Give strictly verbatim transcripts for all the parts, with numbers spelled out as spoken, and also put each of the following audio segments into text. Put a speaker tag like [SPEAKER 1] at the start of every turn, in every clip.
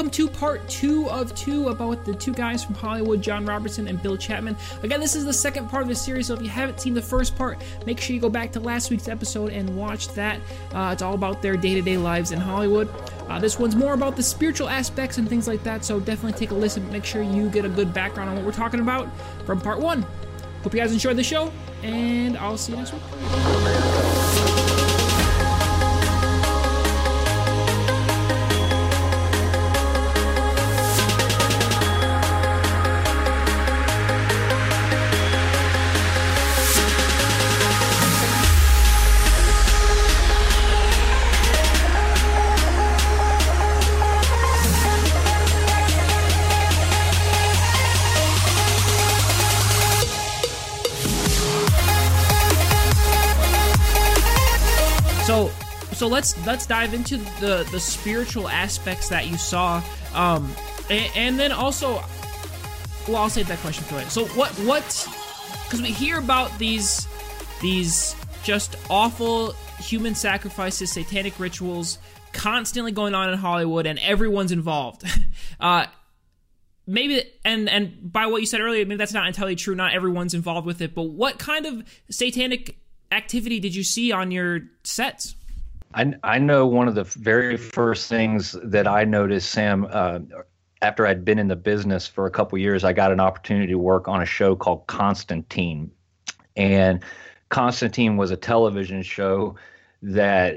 [SPEAKER 1] welcome to part two of two about the two guys from Hollywood, John Robertson and Bill Chapman. Again, this is the second part of the series, so if you haven't seen the first part, make sure you go back to last week's episode and watch that. Uh, it's all about their day-to-day lives in Hollywood. Uh, this one's more about the spiritual aspects and things like that, so definitely take a listen. Make sure you get a good background on what we're talking about from part one. Hope you guys enjoyed the show, and I'll see you next week. So, so let's let's dive into the the spiritual aspects that you saw, um, and, and then also, well, I'll save that question for later. So, what what? Because we hear about these these just awful human sacrifices, satanic rituals, constantly going on in Hollywood, and everyone's involved. uh, maybe, and and by what you said earlier, maybe that's not entirely true. Not everyone's involved with it, but what kind of satanic activity did you see on your sets?
[SPEAKER 2] I, I know one of the very first things that I noticed, Sam, uh, after I'd been in the business for a couple years, I got an opportunity to work on a show called Constantine. And Constantine was a television show that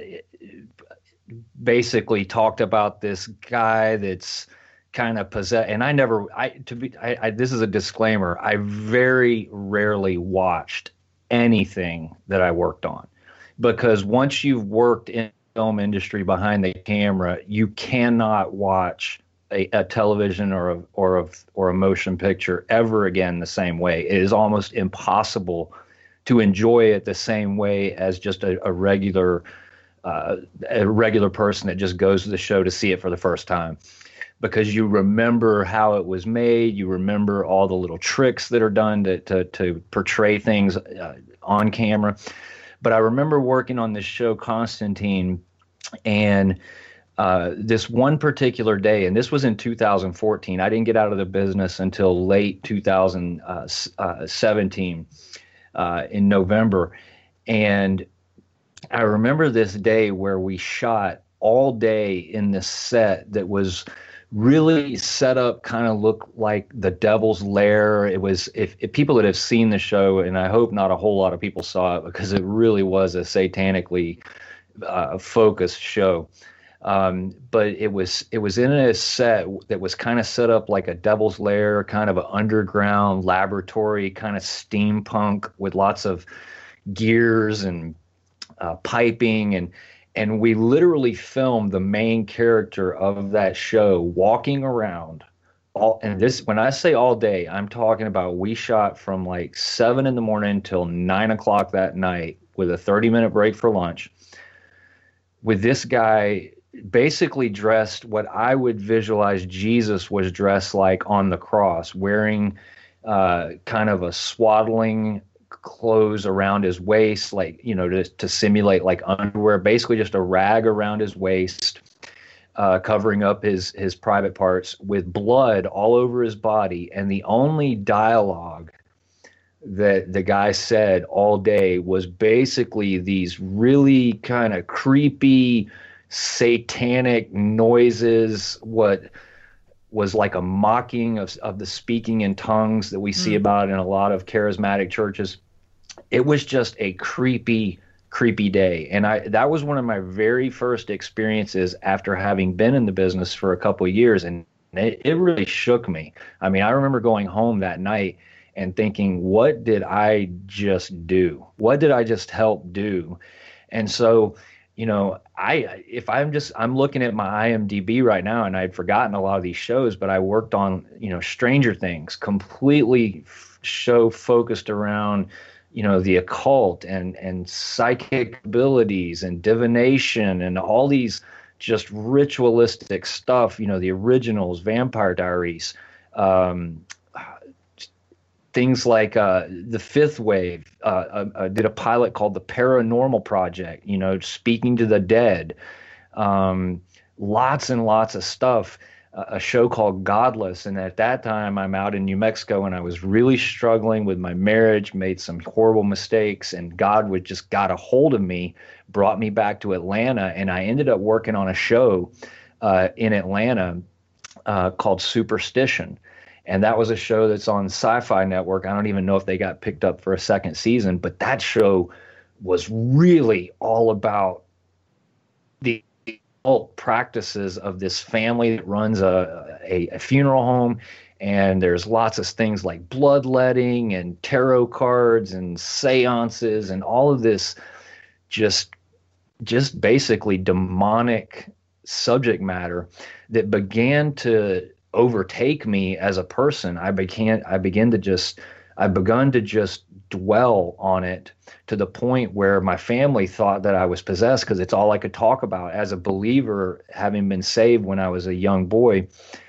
[SPEAKER 2] basically talked about this guy that's kind of possessed. And I never, I to be, I, I this is a disclaimer, I very rarely watched anything that I worked on, because once you've worked in the film industry behind the camera, you cannot watch a, a television or a, or a or a motion picture ever again the same way. It is almost impossible to enjoy it the same way as just a, a regular uh, a regular person that just goes to the show to see it for the first time. Because you remember how it was made, you remember all the little tricks that are done to to, to portray things uh, on camera. But I remember working on this show, Constantine, and uh, this one particular day, and this was in two thousand fourteen. I didn't get out of the business until late two thousand seventeen, uh, in November. And I remember this day where we shot all day in this set that was really set up, kind of look like the Devil's Lair. It was, if, if people that have seen the show, and I hope not a whole lot of people saw it, because it really was a satanically uh, focused show. Um, but it was it was in a set that was kind of set up like a Devil's Lair, kind of an underground laboratory, kind of steampunk with lots of gears and uh, piping, and And we literally filmed the main character of that show walking around all, and this, when I say all day, I'm talking about we shot from like seven in the morning till nine o'clock that night with a thirty minute break for lunch, with this guy basically dressed what I would visualize Jesus was dressed like on the cross, wearing uh, kind of a swaddling clothes around his waist, like, you know, to, to simulate like underwear, basically just a rag around his waist, uh, covering up his, his private parts, with blood all over his body. And the only dialogue that the guy said all day was basically these really kind of creepy, satanic noises, what was like a mocking of, of the speaking in tongues that we see mm. about in a lot of charismatic churches. It was just a creepy, creepy day. And I that was one of my very first experiences after having been in the business for a couple of years. And it, it really shook me. I mean, I remember going home that night and thinking, what did I just do? What did I just help do? And so, you know, I if I'm just I'm looking at my I M D B right now, and I'd forgotten a lot of these shows, but I worked on, you know, Stranger Things, completely f- show focused around, you know, the occult and and psychic abilities and divination and all these just ritualistic stuff. You know, the originals, Vampire Diaries, um, things like uh, the Fifth Wave. Uh, uh, did a pilot called the Paranormal Project, you know, speaking to the dead. Um, lots and lots of stuff. a show called Godless. And at that time, I'm out in New Mexico and I was really struggling with my marriage, made some horrible mistakes, and God would just got a hold of me, brought me back to Atlanta. And I ended up working on a show uh, in Atlanta uh, called Superstition. And that was a show that's on Sci-Fi Network. I don't even know if they got picked up for a second season, but that show was really all about the occult practices of this family that runs a, a, a funeral home. And there's lots of things like bloodletting and tarot cards and seances and all of this just just basically demonic subject matter that began to overtake me as a person. I began I began to just I begun to just dwell on it to the point where my family thought that I was possessed because it's all I could talk about as a believer, having been saved when I was a young boy.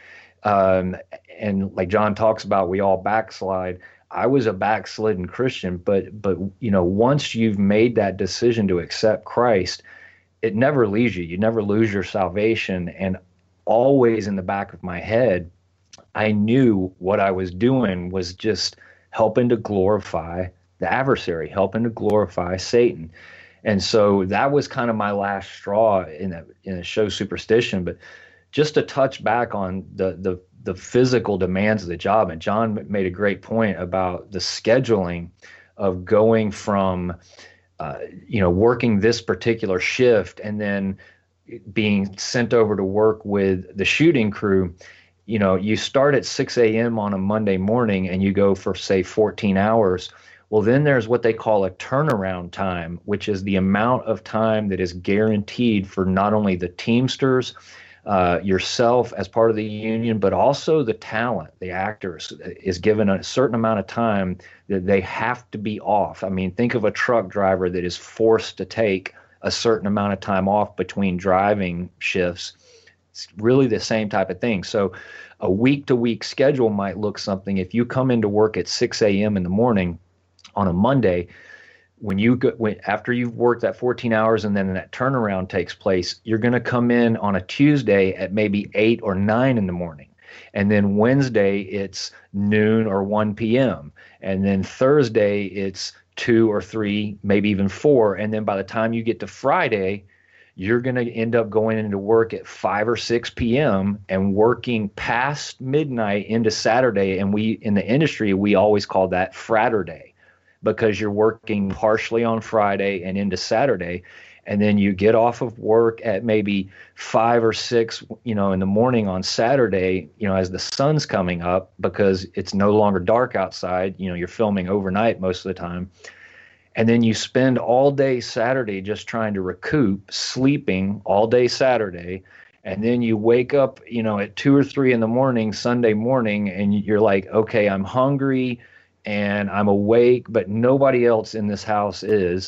[SPEAKER 2] Um, and like John talks about, we all backslide. I was a backslidden Christian, but but you know, once you've made that decision to accept Christ, it never leaves you. You never lose your salvation. And always in the back of my head, I knew what I was doing was just helping to glorify the adversary, helping to glorify Satan. And so that was kind of my last straw in a, in a show Superstition. But just to touch back on the, the, the physical demands of the job, and John made a great point about the scheduling of going from, uh, you know, working this particular shift and then being sent over to work with the shooting crew. You know, you start at six a.m. on a Monday morning and you go for, say, fourteen hours. Well, then there's what they call a turnaround time, which is the amount of time that is guaranteed for not only the Teamsters, uh, yourself as part of the union, but also the talent, the actors, is given a certain amount of time that they have to be off. I mean, think of a truck driver that is forced to take a certain amount of time off between driving shifts. It's really the same type of thing. So a week-to-week schedule might look something. If you come into work at six a.m. in the morning on a Monday, when you go, when, after you've worked that fourteen hours and then that turnaround takes place, you're going to come in on a Tuesday at maybe eight or nine in the morning. And then Wednesday, it's noon or one p.m. And then Thursday, it's two or three, maybe even four. And then by the time you get to Friday, you're going to end up going into work at five or six p.m. and working past midnight into Saturday. And we, in the industry, we always call that Fraturday, because you're working partially on Friday and into Saturday. And then you get off of work at maybe five or six, you know, in the morning on Saturday, you know, as the sun's coming up, because it's no longer dark outside. You know, you're filming overnight most of the time. And then you spend all day Saturday just trying to recoup, sleeping all day Saturday. And then you wake up, you know, at two or three in the morning, Sunday morning, and you're like, okay, I'm hungry and I'm awake, but nobody else in this house is.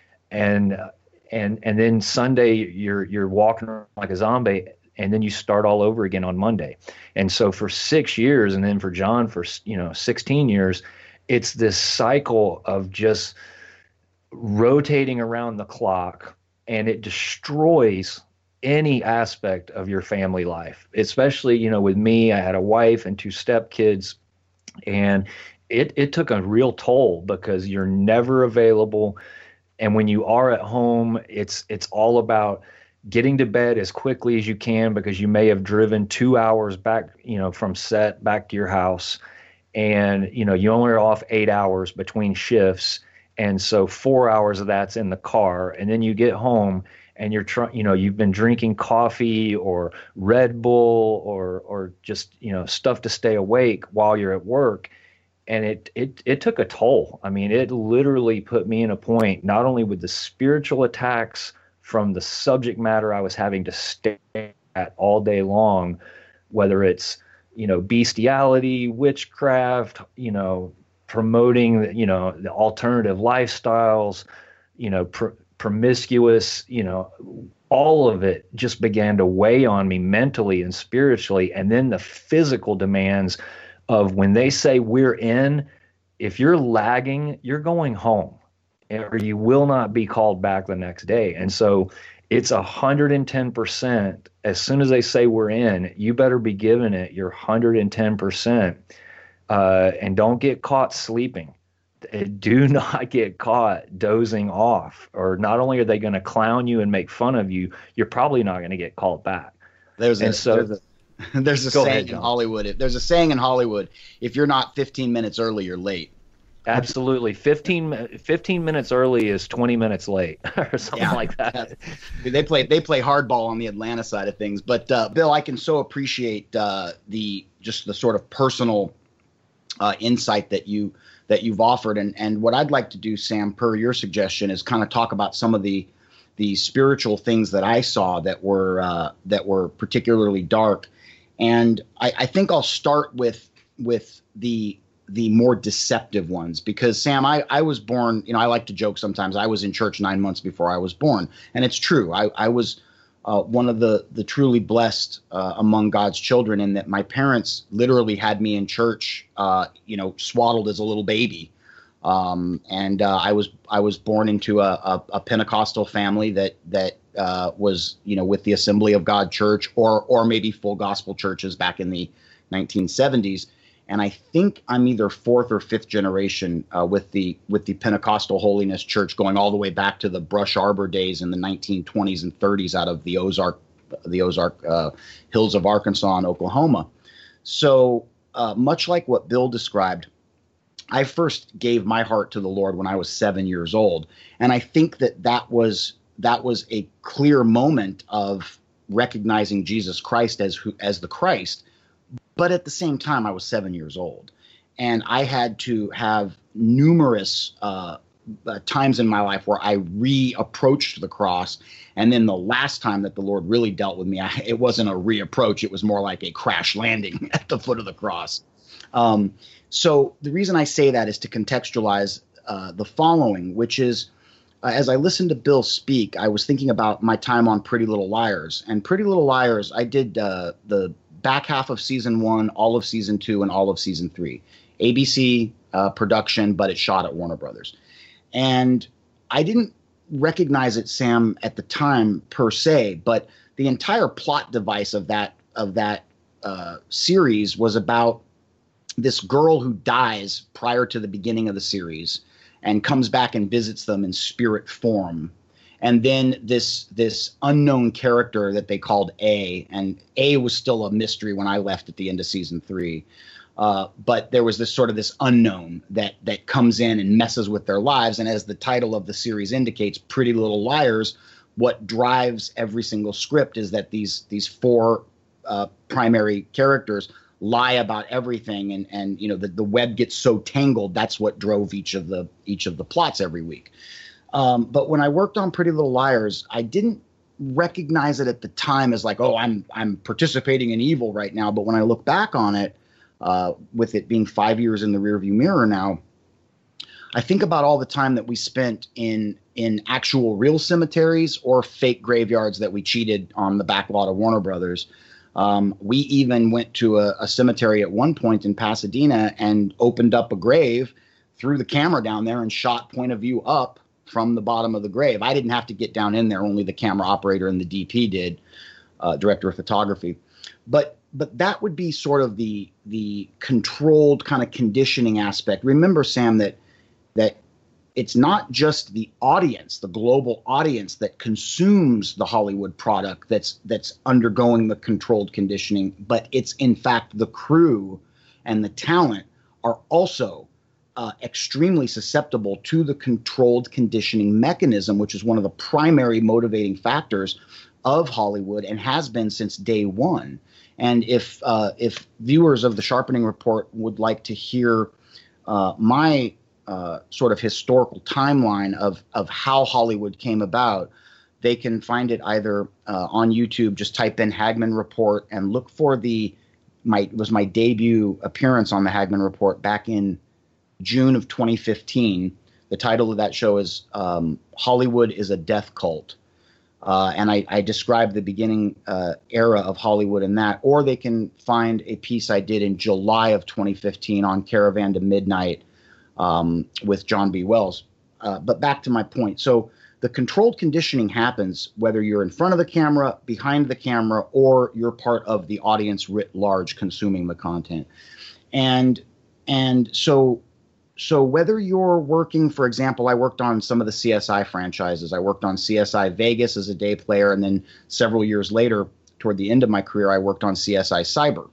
[SPEAKER 2] And and and then Sunday you're you're walking around like a zombie, and then you start all over again on Monday. And so for six years, and then for John for, you know, sixteen years, it's this cycle of just rotating around the clock, and it destroys any aspect of your family life. Especially, you know, with me, I had a wife and two stepkids, and it it took a real toll because you're never available. And when you are at home, it's it's all about getting to bed as quickly as you can, because you may have driven two hours back, you know, from set back to your house, and you know you only are off eight hours between shifts. And so four hours of that's in the car, and then you get home and you're trying, you know, you've been drinking coffee or Red Bull or or just, you know, stuff to stay awake while you're at work, and it it it took a toll. I mean, it literally put me in a point, not only with the spiritual attacks from the subject matter I was having to stay at all day long, whether it's, you know, bestiality, witchcraft, you know, promoting, you know, the alternative lifestyles, you know, pr- promiscuous, you know, all of it just began to weigh on me mentally and spiritually. And then the physical demands of when they say we're in, if you're lagging, you're going home, or you will not be called back the next day. And so It's one hundred ten percent. As soon as they say we're in, you better be giving it your one hundred ten percent. Uh, and don't get caught sleeping. Do not get caught dozing off. Or not only are they going to clown you and make fun of you, you're probably not going to get called back.
[SPEAKER 3] There's
[SPEAKER 2] and
[SPEAKER 3] a,
[SPEAKER 2] so,
[SPEAKER 3] there's a, there's a saying ahead, in Hollywood. If, there's a saying in Hollywood, if you're not fifteen minutes early, you're late.
[SPEAKER 2] Absolutely. fifteen, fifteen minutes early is twenty minutes late or something yeah, like that.
[SPEAKER 3] They play they play hardball on the Atlanta side of things. But, uh, Bill, I can so appreciate uh, the just the sort of personal uh, insight that, you, that you've offered. And, and what I'd like to do, Sam, per your suggestion, is kind of talk about some of the the spiritual things that I saw that were uh, that were particularly dark. And I, I think I'll start with with the the more deceptive ones, because Sam, I, I was born, you know, I like to joke sometimes, I was in church nine months before I was born. And it's true. I, I was uh, one of the, the truly blessed uh, among God's children, in that my parents literally had me in church, uh, you know, swaddled as a little baby. Um, and uh, I was I was born into a, a, a Pentecostal family that that uh, was, you know, with the Assembly of God Church, or or maybe full gospel churches back in the nineteen seventies. And I think I'm either fourth or fifth generation uh, with the with the Pentecostal Holiness Church, going all the way back to the Brush Arbor days in the nineteen twenties and thirties out of the Ozark the Ozark uh, Hills of Arkansas and Oklahoma. So uh, much like what Bill described, I first gave my heart to the Lord when I was seven years old, and I think that that was that was a clear moment of recognizing Jesus Christ as who, as the Christ. But at the same time, I was seven years old, and I had to have numerous uh, uh, times in my life where I re-approached the cross. And then the last time that the Lord really dealt with me, I, it wasn't a re-approach. It was more like a crash landing at the foot of the cross. Um, so the reason I say that is to contextualize uh, the following, which is, uh, as I listened to Bill speak, I was thinking about my time on Pretty Little Liars. And Pretty Little Liars, I did uh, the back half of season one, all of season two, and all of season three. A B C uh, production, but it shot at Warner Brothers. And I didn't recognize it, Sam, at the time per se, but the entire plot device of that of that uh, series was about this girl who dies prior to the beginning of the series and comes back and visits them in spirit form. And then this this unknown character that they called A, and A was still a mystery when I left at the end of season three. Uh, but there was this sort of this unknown that that comes in and messes with their lives. And as the title of the series indicates, Pretty Little Liars, what drives every single script is that these these four uh, primary characters lie about everything, and and you know the, the web gets so tangled. That's what drove each of the each of the plots every week. Um, but when I worked on Pretty Little Liars, I didn't recognize it at the time as like, oh, I'm I'm participating in evil right now. But when I look back on it, uh, with it being five years in the rearview mirror now, I think about all the time that we spent in in actual real cemeteries or fake graveyards that we cheated on the back lot of Warner Brothers. Um, we even went to a, a cemetery at one point in Pasadena and opened up a grave, threw the camera down there, and shot point of view up from the bottom of the grave. I didn't have to get down in there. Only the camera operator and the D P did, uh, director of photography. But but that would be sort of the the controlled kind of conditioning aspect. Remember, Sam, that that it's not just the audience, the global audience that consumes the Hollywood product that's that's undergoing the controlled conditioning, but it's in fact the crew and the talent are also Uh, extremely susceptible to the controlled conditioning mechanism, which is one of the primary motivating factors of Hollywood and has been since day one. And if uh, if viewers of the Sharpening Report would like to hear uh, my uh, sort of historical timeline of of how Hollywood came about, they can find it either uh, on YouTube. Just type in Hagmann Report and look for the my it was my debut appearance on the Hagmann Report back in June of twenty fifteen. The title of that show is um, Hollywood is a Death Cult. Uh, and I, I described the beginning uh, era of Hollywood in that. Or they can find a piece I did in July of twenty fifteen on Caravan to Midnight um, with John B. Wells. Uh, but back to my point. So the controlled conditioning happens whether you're in front of the camera, behind the camera, or you're part of the audience writ large consuming the content. And and so so whether you're working, for example, I worked on some of the C S I franchises. I worked on C S I Vegas as a day player, and then several years later, toward the end of my career, I worked on C S I Cyber.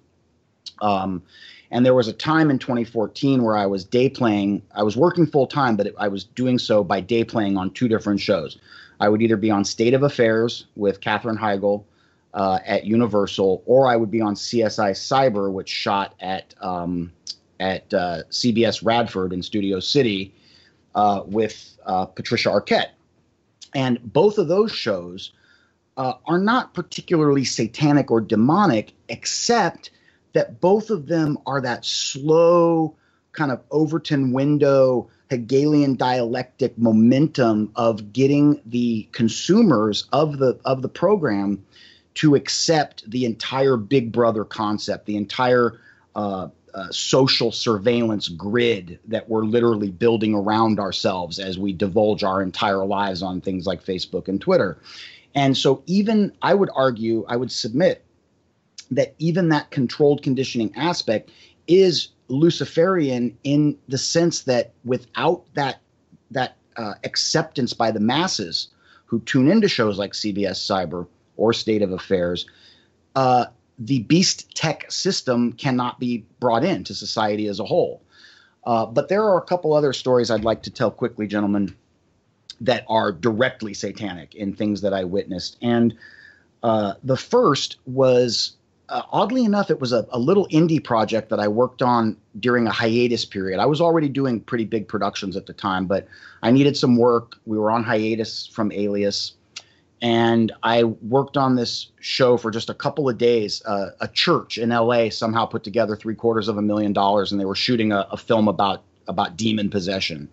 [SPEAKER 3] Um, and there was a time in twenty fourteen where I was day playing. I was working full time, but it, I was doing so by day playing on two different shows. I would either be on State of Affairs with Katherine Heigl uh, at Universal, or I would be on C S I Cyber, which shot at um, at uh, C B S Radford in Studio City uh, with uh, Patricia Arquette. And both of those shows uh, are not particularly satanic or demonic, except that both of them are that slow kind of Overton window Hegelian dialectic momentum of getting the consumers of the of the program to accept the entire Big Brother concept, the entire uh, uh, social surveillance grid that we're literally building around ourselves as we divulge our entire lives on things like Facebook and Twitter. And so even I would argue, I would submit that even that controlled conditioning aspect is Luciferian in the sense that without that that uh, acceptance by the masses who tune into shows like C B S Cyber or State of Affairs, uh, the beast tech system cannot be brought into society as a whole. Uh, but there are a couple other stories I'd like to tell quickly, gentlemen, that are directly satanic in things that I witnessed. And uh, the first was, uh, oddly enough, it was a, a little indie project that I worked on during a hiatus period. I was already doing pretty big productions at the time, but I needed some work. We were on hiatus from Alias. And I worked on this show for just a couple of days. Uh, a church in L A somehow put together three quarters of a million dollars, and they were shooting a, a film about about demon possession.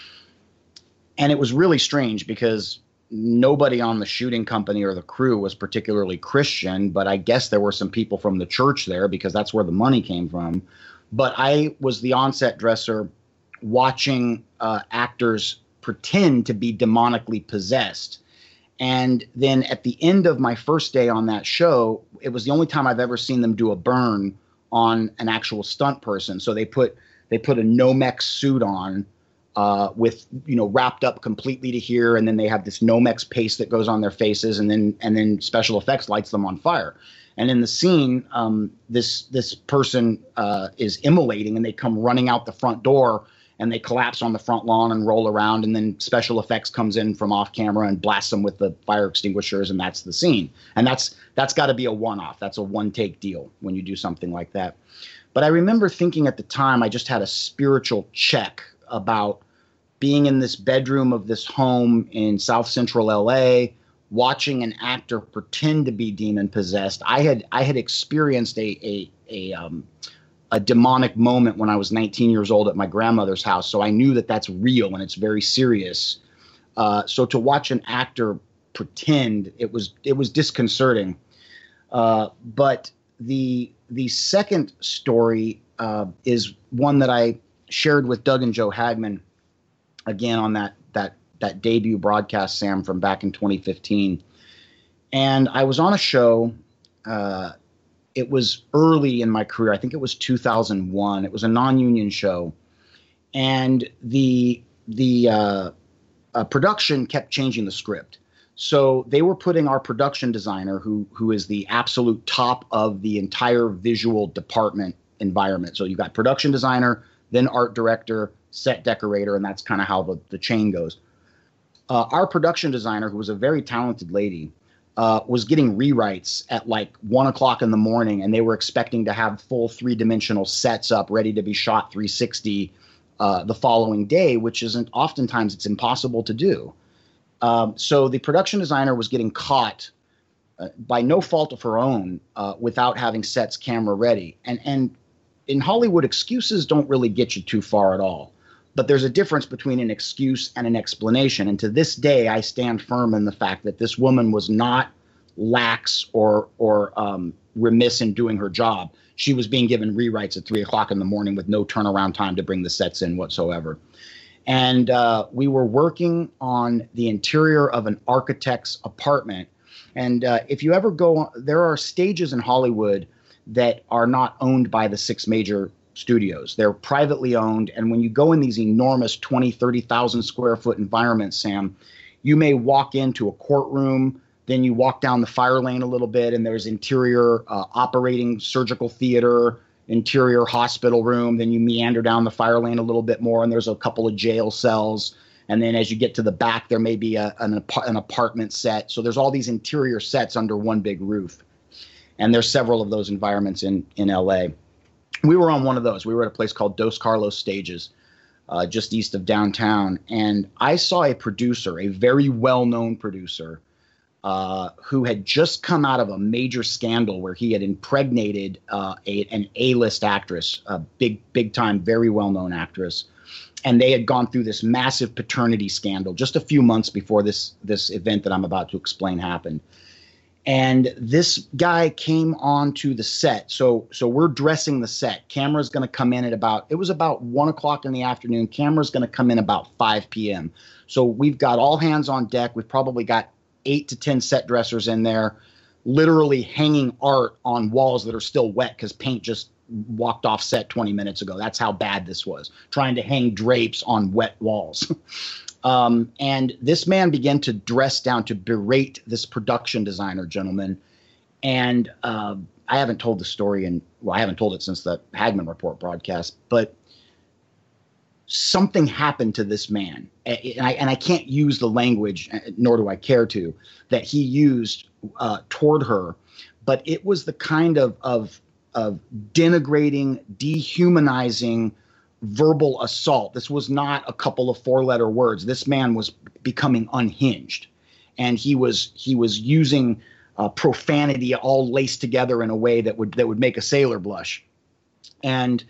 [SPEAKER 3] And it was really strange because nobody on the shooting company or the crew was particularly Christian, but I guess there were some people from the church there because that's where the money came from. But I was the on-set dresser watching uh, actors pretend to be demonically possessed. And then at the end of my first day on that show, it was the only time I've ever seen them do a burn on an actual stunt person. So they put they put a Nomex suit on uh, with, you know, wrapped up completely to here. And then they have this Nomex paste that goes on their faces. And then and then special effects lights them on fire. And in the scene, um, this this person uh, is immolating, and they come running out the front door. And they collapse on the front lawn and roll around, and then special effects comes in from off camera and blasts them with the fire extinguishers, and that's the scene. And that's that's got to be a one-off. That's a one-take deal when you do something like that. But I remember thinking at the time, I just had a spiritual check about being in this bedroom of this home in South Central L A, watching an actor pretend to be demon possessed. I had I had experienced a a a um. a demonic moment when I was nineteen years old at my grandmother's house. So I knew that that's real and it's very serious. Uh, so to watch an actor pretend, it was, it was disconcerting. Uh, but the, the second story uh, is one that I shared with Doug and Joe Hagman again on that, that, that debut broadcast, Sam, from back in twenty fifteen. And I was on a show, uh, it was early in my career. I think it was two thousand one. It was a non-union show. And the the uh, uh, production kept changing the script. So they were putting our production designer, who who is the absolute top of the entire visual department environment. So you got production designer, then art director, set decorator, and that's kind of how the, the chain goes. Uh, our production designer, who was a very talented lady, Uh, was getting rewrites at like one o'clock in the morning, and they were expecting to have full three-dimensional sets up ready to be shot three sixty uh, the following day, which isn't oftentimes it's impossible to do. Um, so the production designer was getting caught uh, by no fault of her own uh, without having sets camera ready. And and in Hollywood, excuses don't really get you too far at all. But there's a difference between an excuse and an explanation. And to this day, I stand firm in the fact that this woman was not lax or or um, remiss in doing her job. She was being given rewrites at three o'clock in the morning with no turnaround time to bring the sets in whatsoever. And uh, we were working on the interior of an architect's apartment. And uh, if you ever go, there are stages in Hollywood that are not owned by the six major studios. They're privately owned. And when you go in these enormous twenty, thirty thousand square foot environments, Sam, you may walk into a courtroom, then you walk down the fire lane a little bit, and there's interior uh, operating surgical theater, interior hospital room. Then you meander down the fire lane a little bit more, and there's a couple of jail cells. And then as you get to the back, there may be a, an, an apartment set. So there's all these interior sets under one big roof. And there's several of those environments in, in L A. We were on one of those. We were at a place called Dos Carlos Stages, uh, just east of downtown. And I saw a producer, a very well-known producer, uh, who had just come out of a major scandal where he had impregnated uh, a, an A-list actress, a big, big-time, very well-known actress. And they had gone through this massive paternity scandal just a few months before this, this event that I'm about to explain happened. And this guy came onto the set. So so we're dressing the set. Camera's going to come in at about, it was about one o'clock in the afternoon. Camera's going to come in about five p.m. So we've got all hands on deck. We've probably got eight to ten set dressers in there, literally hanging art on walls that are still wet because paint just walked off set twenty minutes ago. That's how bad this was, trying to hang drapes on wet walls. Um, and this man began to dress down, to berate this production designer, gentlemen. And uh, I haven't told the story, and well, I haven't told it since the Hagman Report broadcast, but something happened to this man. And I, and I can't use the language, nor do I care to, that he used uh, toward her. But it was the kind of, of, of denigrating, dehumanizing verbal assault. This was not a couple of four-letter words. This man was becoming unhinged, and he was he was using uh, profanity all laced together in a way that would that would make a sailor blush. And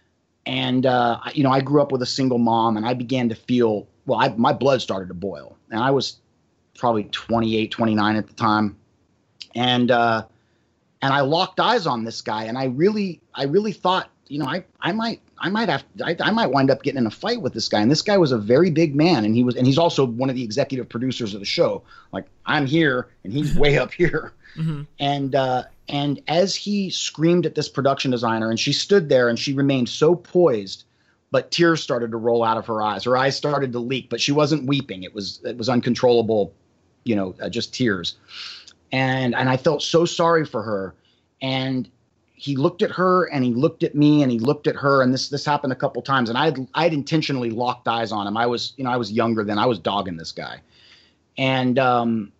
[SPEAKER 3] and uh, you know, I grew up with a single mom, and I began to feel well. I, my blood started to boil, and I was probably twenty-eight, twenty-nine at the time, and uh, and I locked eyes on this guy, and I really I really thought, you know, I I might. I might have, I, I might wind up getting in a fight with this guy. And this guy was a very big man, and he was, and he's also one of the executive producers of the show. Like, I'm here, and he's way up here. Mm-hmm. And uh, and as he screamed at this production designer, and she stood there, and she remained so poised, but tears started to roll out of her eyes. Her eyes started to leak, but she wasn't weeping. It was it was uncontrollable, you know, uh, just tears. And and I felt so sorry for her. And he looked at her, and he looked at me, and he looked at her, and this this happened a couple times. And I had I had intentionally locked eyes on him. I was you know I was younger then. I was dogging this guy, and um,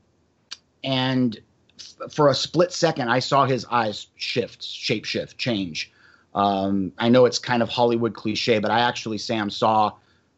[SPEAKER 3] and f- for a split second, I saw his eyes shift, shape shift, change. Um, I know it's kind of Hollywood cliche, but I actually, Sam, saw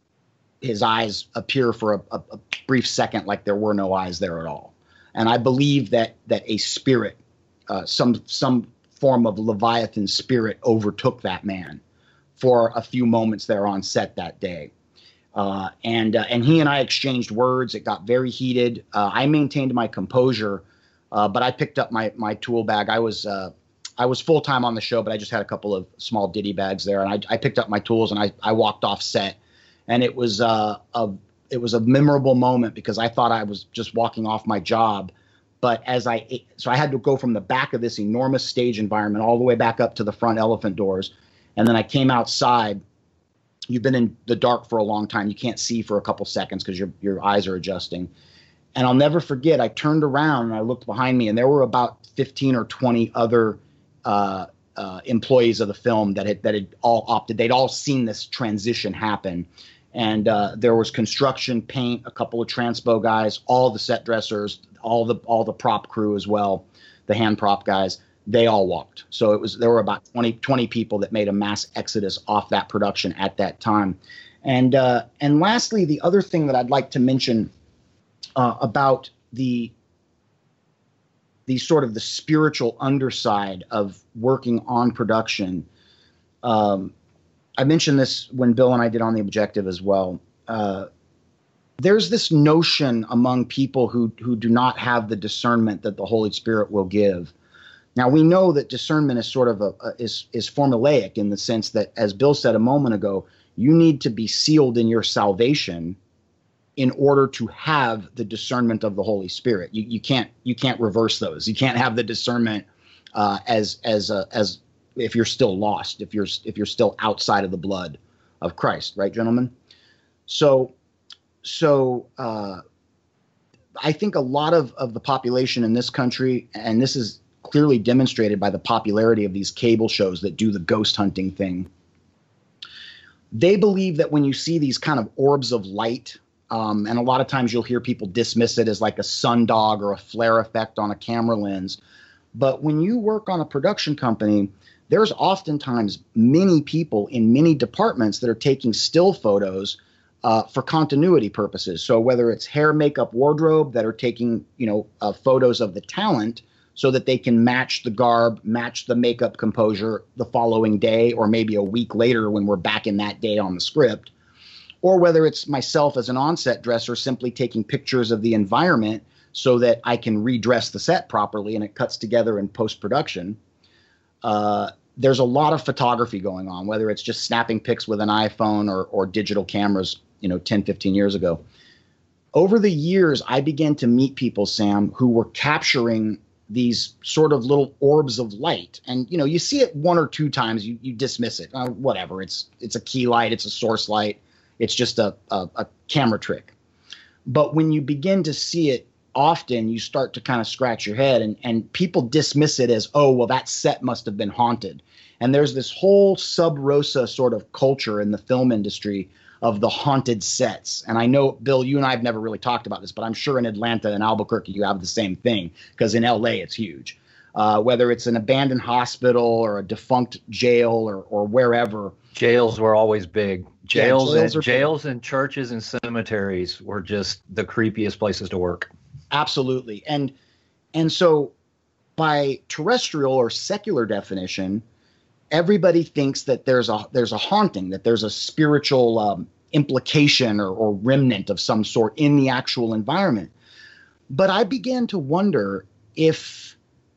[SPEAKER 3] his eyes appear for a, a, a brief second, like there were no eyes there at all. And I believe that that a spirit, uh, some some. form of Leviathan spirit overtook that man for a few moments there on set that day. Uh, and uh, and he and I exchanged words. It got very heated. Uh, I maintained my composure, uh, but I picked up my my tool bag. I was uh, I was full time on the show, but I just had a couple of small ditty bags there, and I, I picked up my tools, and I, I walked off set. And it was uh, a it was a memorable moment because I thought I was just walking off my job. But as I, so I had to go from the back of this enormous stage environment all the way back up to the front elephant doors. And then I came outside. You've been in the dark for a long time. You can't see for a couple seconds because your, your eyes are adjusting. And I'll never forget, I turned around and I looked behind me, and there were about fifteen or twenty other uh, uh, employees of the film that had, that had all opted. They'd all seen this transition happen. And uh, there was construction, paint, a couple of transpo guys, all the set dressers, all the all the prop crew as well, the hand prop guys. They all walked. So it was there were about twenty, twenty people that made a mass exodus off that production at that time. And uh, and lastly, the other thing that I'd like to mention uh, about the the sort of the spiritual underside of working on production. Um, I mentioned this when Bill and I did On the Objective as well. Uh, there's this notion among people who who do not have the discernment that the Holy Spirit will give. Now, we know that discernment is sort of a, a is is formulaic in the sense that, as Bill said a moment ago, You need to be sealed in your salvation in order to have the discernment of the Holy Spirit. You, you can't you can't reverse those. You can't have the discernment uh, as as uh, as if you're still lost, if you're if you're still outside of the blood of Christ, right, gentlemen? So so uh, I think a lot of, of the population in this country, and this is clearly demonstrated by the popularity of these cable shows that do the ghost hunting thing, they believe that when you see these kind of orbs of light, um, and a lot of times you'll hear people dismiss it as like a sundog or a flare effect on a camera lens. But when you work on a production company, there's oftentimes many people in many departments that are taking still photos uh, for continuity purposes. So whether it's hair, makeup, wardrobe, that are taking, you know, uh, photos of the talent so that they can match the garb, match the makeup composure the following day, or maybe a week later when we're back in that day on the script. Or whether it's myself as an on-set dresser simply taking pictures of the environment so that I can redress the set properly and it cuts together in post-production. Uh, there's a lot of photography going on, whether it's just snapping pics with an iPhone or, or digital cameras, you know, ten, fifteen years ago. Over the years, I began to meet people, Sam, who were capturing these sort of little orbs of light. And, you know, you see it one or two times, you, you dismiss it. Uh, whatever, it's it's a key light, it's a source light, it's just a, a, a camera trick. But when you begin to see it often, you start to kind of scratch your head, and, and people dismiss it as, oh, well, that set must have been haunted. And there's this whole sub rosa sort of culture in the film industry of the haunted sets. And I know, Bill, you and I have never really talked about this, but I'm sure in Atlanta and Albuquerque you have the same thing, because in L A it's huge. Uh, whether it's an abandoned hospital or a defunct jail or or wherever.
[SPEAKER 2] Jails were always big. Jails,
[SPEAKER 3] yeah, jails,
[SPEAKER 2] and, jails and churches and cemeteries were just the creepiest places to work.
[SPEAKER 3] Absolutely. And and so by terrestrial or secular definition, everybody thinks that there's a there's a haunting, that there's a spiritual um, implication or, or remnant of some sort in the actual environment. But I began to wonder if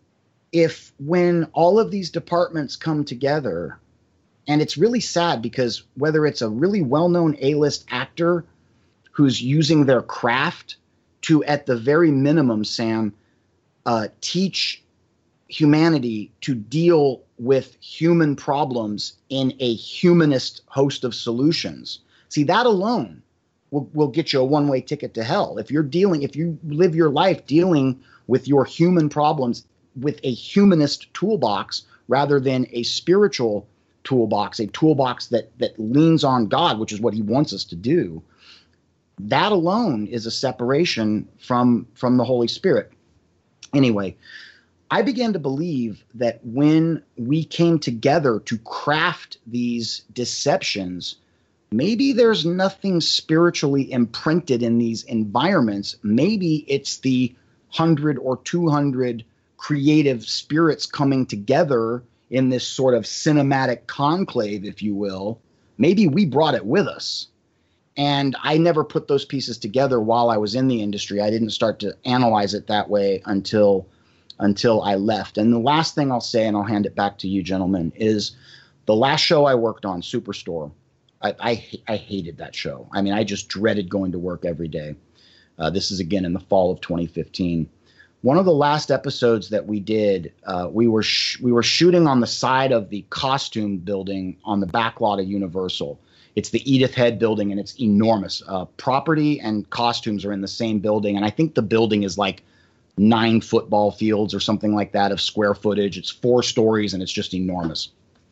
[SPEAKER 3] if when all of these departments come together, and it's really sad because whether it's a really well-known A-list actor who's using their craft to, at the very minimum, Sam, uh, teach humanity to deal with human problems in a humanist host of solutions. See, that alone will, will get you a one-way ticket to hell. If you're dealing, if you live your life dealing with your human problems with a humanist toolbox rather than a spiritual toolbox, a toolbox that that leans on God, which is what he wants us to do, that alone is a separation from from the Holy Spirit. Anyway, I began to believe that when we came together to craft these deceptions, maybe there's nothing spiritually imprinted in these environments. Maybe it's the hundred or two hundred creative spirits coming together in this sort of cinematic conclave, if you will. Maybe we brought it with us. And I never put those pieces together while I was in the industry. I didn't start to analyze it that way until until I left. And the last thing I'll say, and I'll hand it back to you, gentlemen, is the last show I worked on, Superstore. I, I, I hated that show. I mean, I just dreaded going to work every day. Uh, this is, again, in the fall of twenty fifteen. One of the last episodes that we did, uh, we were sh- we were shooting on the side of the costume building on the back lot of Universal. It's the Edith Head building, and it's enormous. Uh, property and costumes are in the same building, and I think the building is like nine football fields or something like that of square footage. It's four stories, and it's just enormous.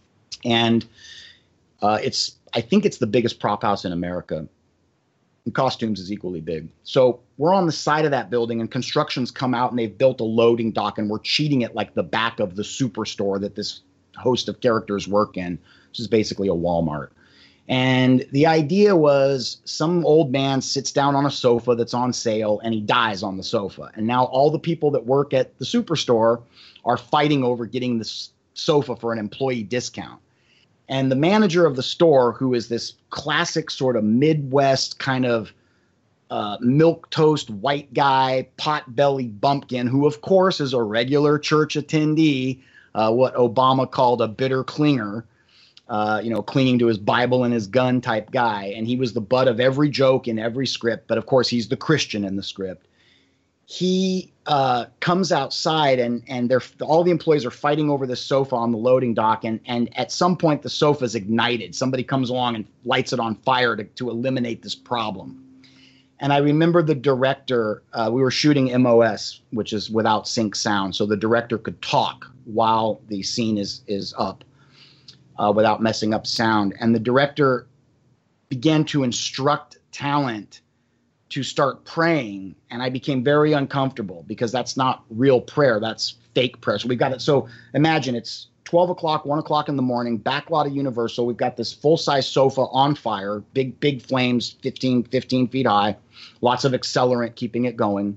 [SPEAKER 3] And uh, it's I think it's the biggest prop house in America. And costumes is equally big. So we're on the side of that building, and construction's come out, and they've built a loading dock, and we're cheating it like the back of the Superstore that this host of characters work in, which is basically a Walmart. And the idea was some old man sits down on a sofa that's on sale, and he dies on the sofa. And now all the people that work at the Superstore are fighting over getting this sofa for an employee discount. And the manager of the store, who is this classic sort of Midwest kind of uh, milquetoast white guy, pot-bellied bumpkin, who, of course, is a regular church attendee, uh, what Obama called a bitter clinger, uh, you know, clinging to his Bible and his gun type guy. And he was the butt of every joke in every script. But of course, he's the Christian in the script. He uh, comes outside and and they're all the employees are fighting over the sofa on the loading dock. And and at some point, the sofa's ignited. Somebody comes along and lights it on fire to, to eliminate this problem. And I remember the director, uh, we were shooting M O S, which is without sync sound. So the director could talk while the scene is is up uh, without messing up sound. And the director began to instruct talent to start praying. And I became very uncomfortable because that's not real prayer. That's fake prayer. So we got it. So imagine it's twelve o'clock, one o'clock in the morning, back lot of Universal. We've got this full-size sofa on fire, big, big flames, fifteen, fifteen feet high, lots of accelerant keeping it going.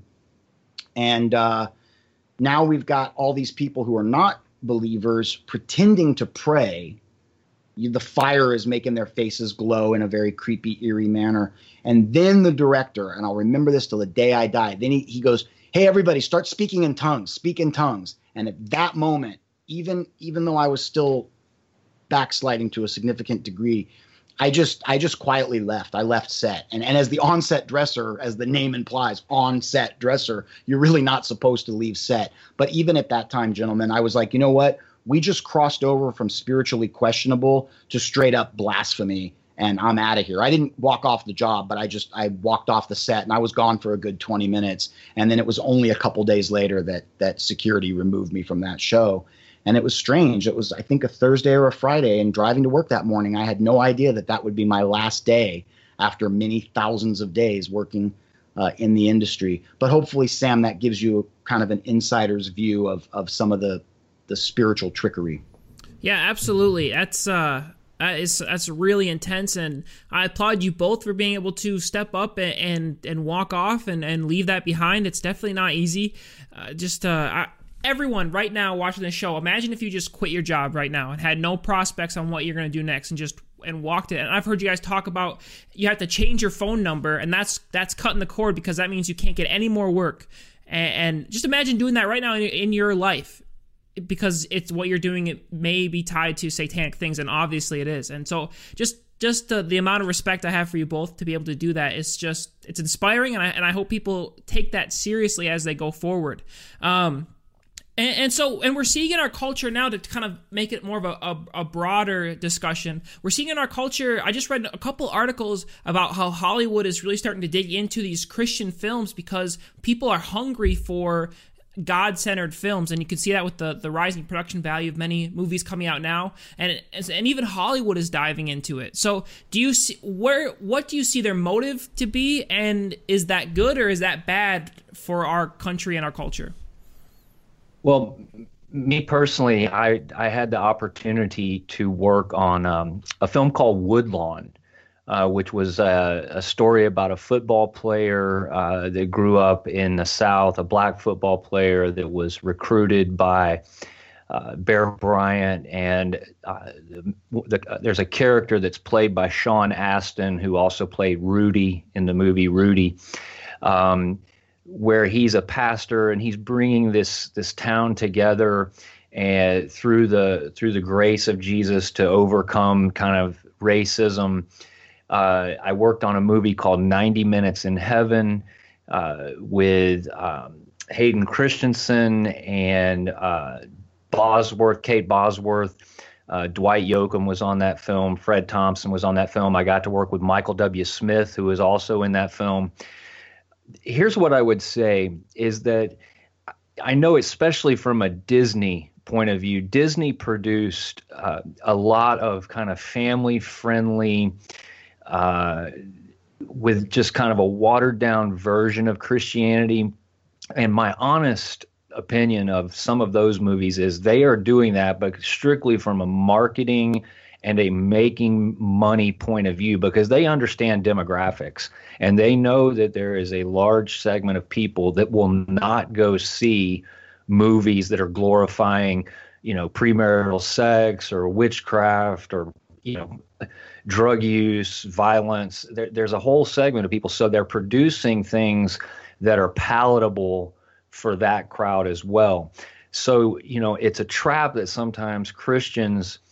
[SPEAKER 3] And uh, now we've got all these people who are not believers pretending to pray. You, the fire is making their faces glow in a very creepy, eerie manner. And then the director, and I'll remember this till the day I die, then he, he goes, hey, everybody, start speaking in tongues, speak in tongues. And at that moment, even even though I was still backsliding to a significant degree, I just I just quietly left. I left set. And and as the on-set dresser, as the name implies, on-set dresser, you're really not supposed to leave set. But even at that time, gentlemen, I was like, you know what? We just crossed over from spiritually questionable to straight up blasphemy, and I'm out of here. I didn't walk off the job, but I just I walked off the set, and I was gone for a good twenty minutes. And then it was only a couple days later that that security removed me from that show. And it was strange. It was, I think, a Thursday or a Friday, and driving to work that morning, I had no idea that that would be my last day after many thousands of days working uh, in the industry. But hopefully, Sam, that gives you kind of an insider's view of of some of the the spiritual trickery.
[SPEAKER 1] Yeah, absolutely. That's uh, that's, that's really intense, and I applaud you both for being able to step up and and, and walk off and, and leave that behind. It's definitely not easy. Uh, just uh, I, Everyone right now watching this show, imagine if you just quit your job right now and had no prospects on what you're going to do next and just and walked it. And I've heard you guys talk about you have to change your phone number, and that's that's cutting the cord because that means you can't get any more work. And, and just imagine doing that right now in, in your life, because it's what you're doing. It may be tied to satanic things, and obviously it is. And so just just uh, the amount of respect I have for you both to be able to do that is just, it's inspiring, and I, and I hope people take that seriously as they go forward. Um, And, and so, and we're seeing in our culture now, to kind of make it more of a, a, a broader discussion, we're seeing in our culture, I just read a couple articles about how Hollywood is really starting to dig into these Christian films because people are hungry for God-centered films, and you can see that with the, the rising production value of many movies coming out now, and it, and even Hollywood is diving into it. So, do you see where what do you see their motive to be, and is that good or is that bad for our country and our culture?
[SPEAKER 2] Well, me personally, I, I had the opportunity to work on um, a film called Woodlawn, uh, which was a, a story about a football player uh, that grew up in the South, a black football player that was recruited by uh, Bear Bryant. And uh, the, the, uh, there's a character that's played by Sean Astin, who also played Rudy in the movie Rudy. Um, where he's a pastor and he's bringing this this town together and through the through the grace of Jesus to overcome kind of racism. Uh, I worked on a movie called ninety minutes in Heaven uh, with um, Hayden Christensen and uh, Bosworth, Kate Bosworth. Uh, Dwight Yoakam was on that film. Fred Thompson was on that film. I got to work with Michael W. Smith, who was also in that film. Here's what I would say is that I know, especially from a Disney point of view, Disney produced uh, a lot of kind of family-friendly, uh, with just kind of a watered-down version of Christianity. And my honest opinion of some of those movies is they are doing that, but strictly from a marketing and a making money point of view, because they understand demographics and they know that there is a large segment of people that will not go see movies that are glorifying, you know, premarital sex or witchcraft or, you know, drug use, violence. There, there's a whole segment of people. So they're producing things that are palatable for that crowd as well. So, you know, it's a trap that sometimes Christians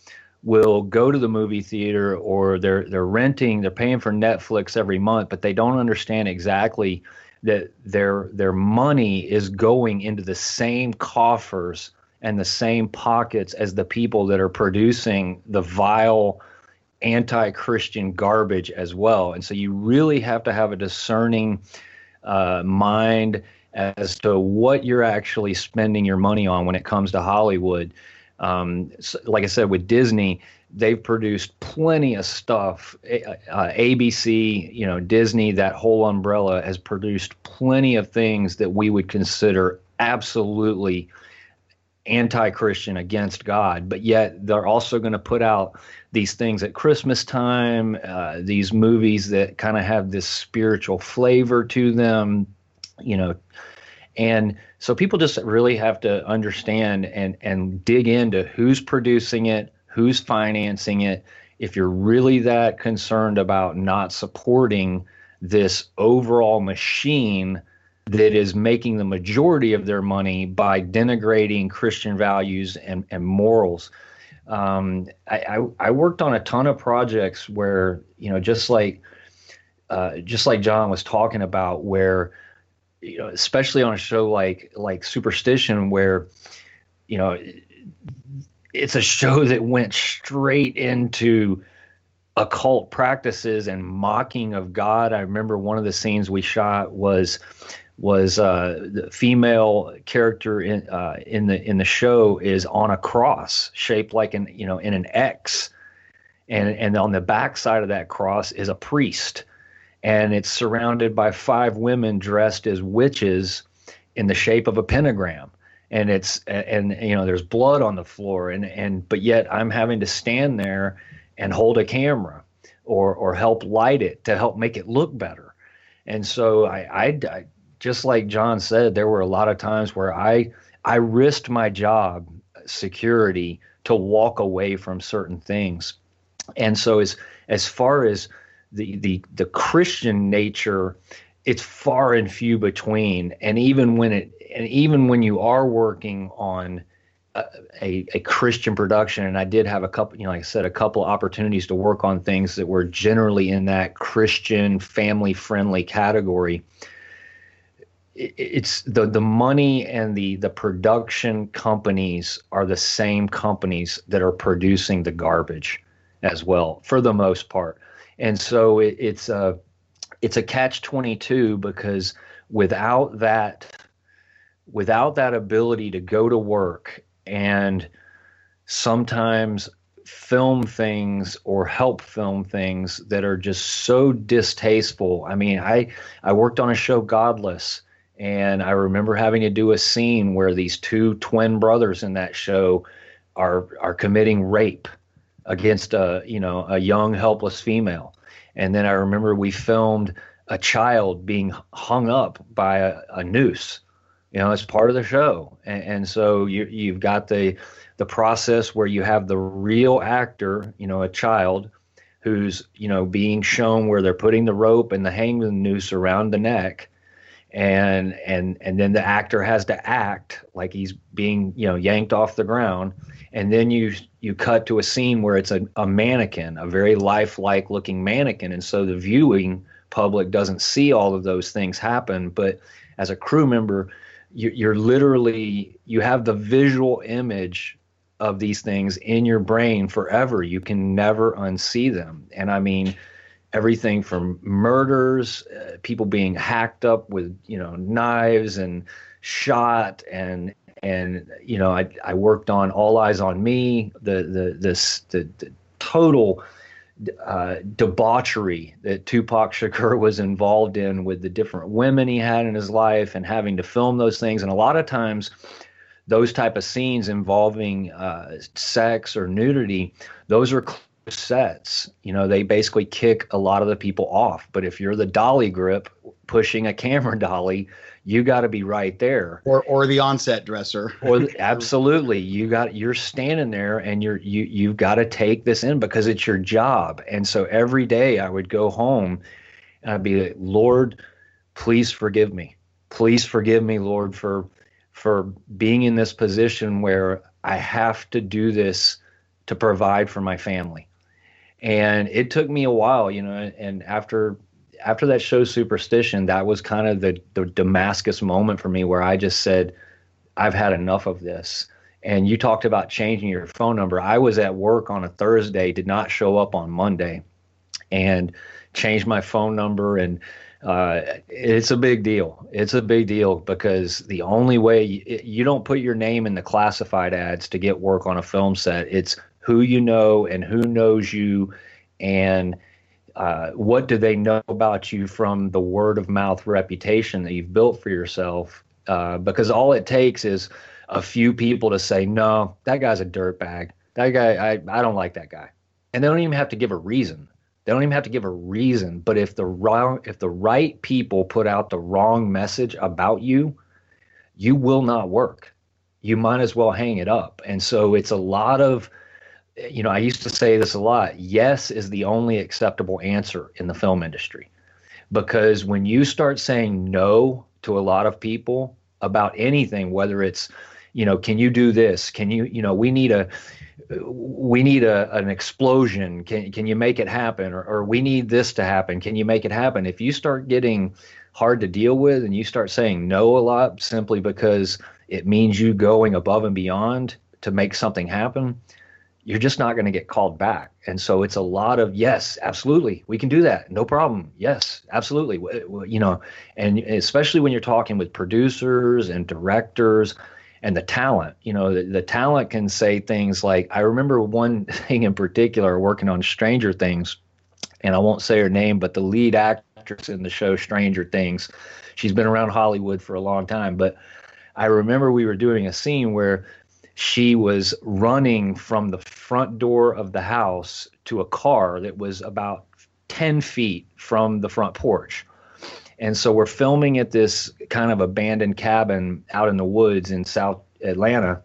[SPEAKER 2] will go to the movie theater, or they're they're renting, they're paying for Netflix every month, but they don't understand exactly that their their money is going into the same coffers and the same pockets as the people that are producing the vile anti-Christian garbage as well. And so you really have to have a discerning uh, mind as to what you're actually spending your money on when it comes to Hollywood. Um, so, like I said, with Disney, they've produced plenty of stuff. Uh, A B C, you know, Disney, that whole umbrella has produced plenty of things that we would consider absolutely anti-Christian, against God, but yet they're also going to put out these things at Christmas time, uh, these movies that kind of have this spiritual flavor to them, you know. And so people just really have to understand and and dig into who's producing it, who's financing it. If you're really that concerned about not supporting this overall machine that is making the majority of their money by denigrating Christian values and, and morals. Um, I, I, I worked on a ton of projects where, you know, just like uh, just like John was talking about, where, you know, especially on a show like like Superstition, where, you know, it's a show that went straight into occult practices and mocking of God. I remember one of the scenes we shot was was uh, the female character in uh, in the in the show is on a cross shaped like an you know in an X, and and on the back side of that cross is a priest, and it's surrounded by five women dressed as witches in the shape of a pentagram, and it's and, and you know there's blood on the floor, and and but yet I'm having to stand there and hold a camera or or help light it to help make it look better, and so I I. I just like John said, there were a lot of times where I I risked my job security to walk away from certain things. And so as as far as the the the Christian nature, it's far and few between. And even when it and even when you are working on a, a, a Christian production, and I did have a couple, you know, like I said, a couple opportunities to work on things that were generally in that Christian family friendly category. It's the the money and the the production companies are the same companies that are producing the garbage as well, for the most part. And so it, it's a it's a catch twenty-two, because without that without that ability to go to work and sometimes film things or help film things that are just so distasteful. I mean, I I worked on a show, Godless. And I remember having to do a scene where these two twin brothers in that show are are committing rape against a you know a young helpless female. And then I remember we filmed a child being hung up by a, a noose, you know, as part of the show. And, and so you you've got the the process where you have the real actor, you know, a child who's you know being shown where they're putting the rope and the hanging noose around the neck. And and and then the actor has to act like he's being you know yanked off the ground, and then you you cut to a scene where it's a, a mannequin, a very lifelike looking mannequin, and so the viewing public doesn't see all of those things happen. But as a crew member, you, you're literally you have the visual image of these things in your brain forever. You can never unsee them, and I mean. Everything from murders, uh, people being hacked up with, you know, knives and shot, and and you know, I I worked on All Eyes on Me, the the this the, the total uh, debauchery that Tupac Shakur was involved in with the different women he had in his life, and having to film those things, and a lot of times, those type of scenes involving uh, sex or nudity, those are sets. You know, they basically kick a lot of the people off. But if you're the dolly grip pushing a camera dolly, you got to be right there.
[SPEAKER 3] Or or the onset dresser.
[SPEAKER 2] Or the, absolutely, you got you're standing there and you're you you've got to take this in because it's your job. And so every day I would go home and I'd be like, Lord, please forgive me. Please forgive me, Lord, for for being in this position where I have to do this to provide for my family. And it took me a while, you know, and after after that show Superstition, that was kind of the, the Damascus moment for me where I just said, I've had enough of this. And you talked about changing your phone number. I was at work on a Thursday, did not show up on Monday, and changed my phone number. And uh, it's a big deal. It's a big deal because the only way you, you don't put your name in the classified ads to get work on a film set. It's who you know and who knows you, and uh, what do they know about you from the word of mouth reputation that you've built for yourself. Uh, because all it takes is a few people to say, no, that guy's a dirtbag. That guy, I, I don't like that guy. And they don't even have to give a reason. They don't even have to give a reason. But if the wrong, if the right people put out the wrong message about you, you will not work. You might as well hang it up. And so it's a lot of, you know, I used to say this a lot. Yes is the only acceptable answer in the film industry. Because when you start saying no to a lot of people about anything, whether it's, you know, can you do this? Can you, you know, we need a, we need a, an explosion. Can, can you make it happen? Or, or we need this to happen. Can you make it happen? If you start getting hard to deal with and you start saying no a lot simply because it means you going above and beyond to make something happen, you're just not going to get called back. And so it's a lot of, yes, absolutely, we can do that. No problem. Yes, absolutely. You know, and especially when you're talking with producers and directors and the talent, you know, the, the talent can say things like, I remember one thing in particular working on Stranger Things, and I won't say her name, but the lead actress in the show Stranger Things, she's been around Hollywood for a long time. But I remember we were doing a scene where she was running from the front door of the house to a car that was about ten feet from the front porch. And so we're filming at this kind of abandoned cabin out in the woods in South Atlanta.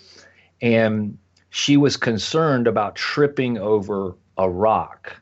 [SPEAKER 2] And she was concerned about tripping over a rock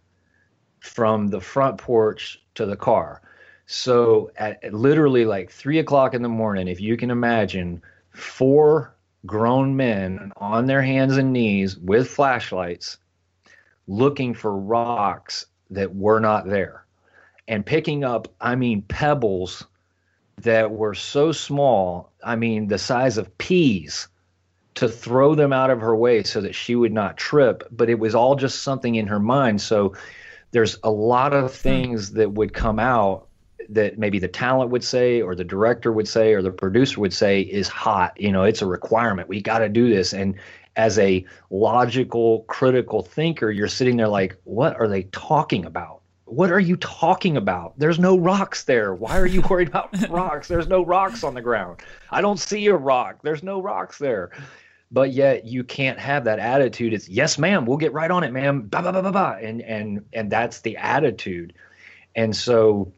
[SPEAKER 2] from the front porch to the car. So at, at literally like three o'clock in the morning, if you can imagine, four grown men on their hands and knees with flashlights looking for rocks that were not there, and picking up, I mean, pebbles that were so small, I mean, the size of peas, to throw them out of her way so that she would not trip. But it was all just something in her mind. So there's a lot of things that would come out that maybe the talent would say, or the director would say, or the producer would say is hot. You know, it's a requirement. We got to do this. And as a logical, critical thinker, you're sitting there like, what are they talking about? What are you talking about? There's no rocks there. Why are you worried about rocks? There's no rocks on the ground. I don't see a rock. There's no rocks there. But yet you can't have that attitude. It's, yes, ma'am, we'll get right on it, ma'am. Bah, bah, bah, bah, bah. And, and, and that's the attitude. And so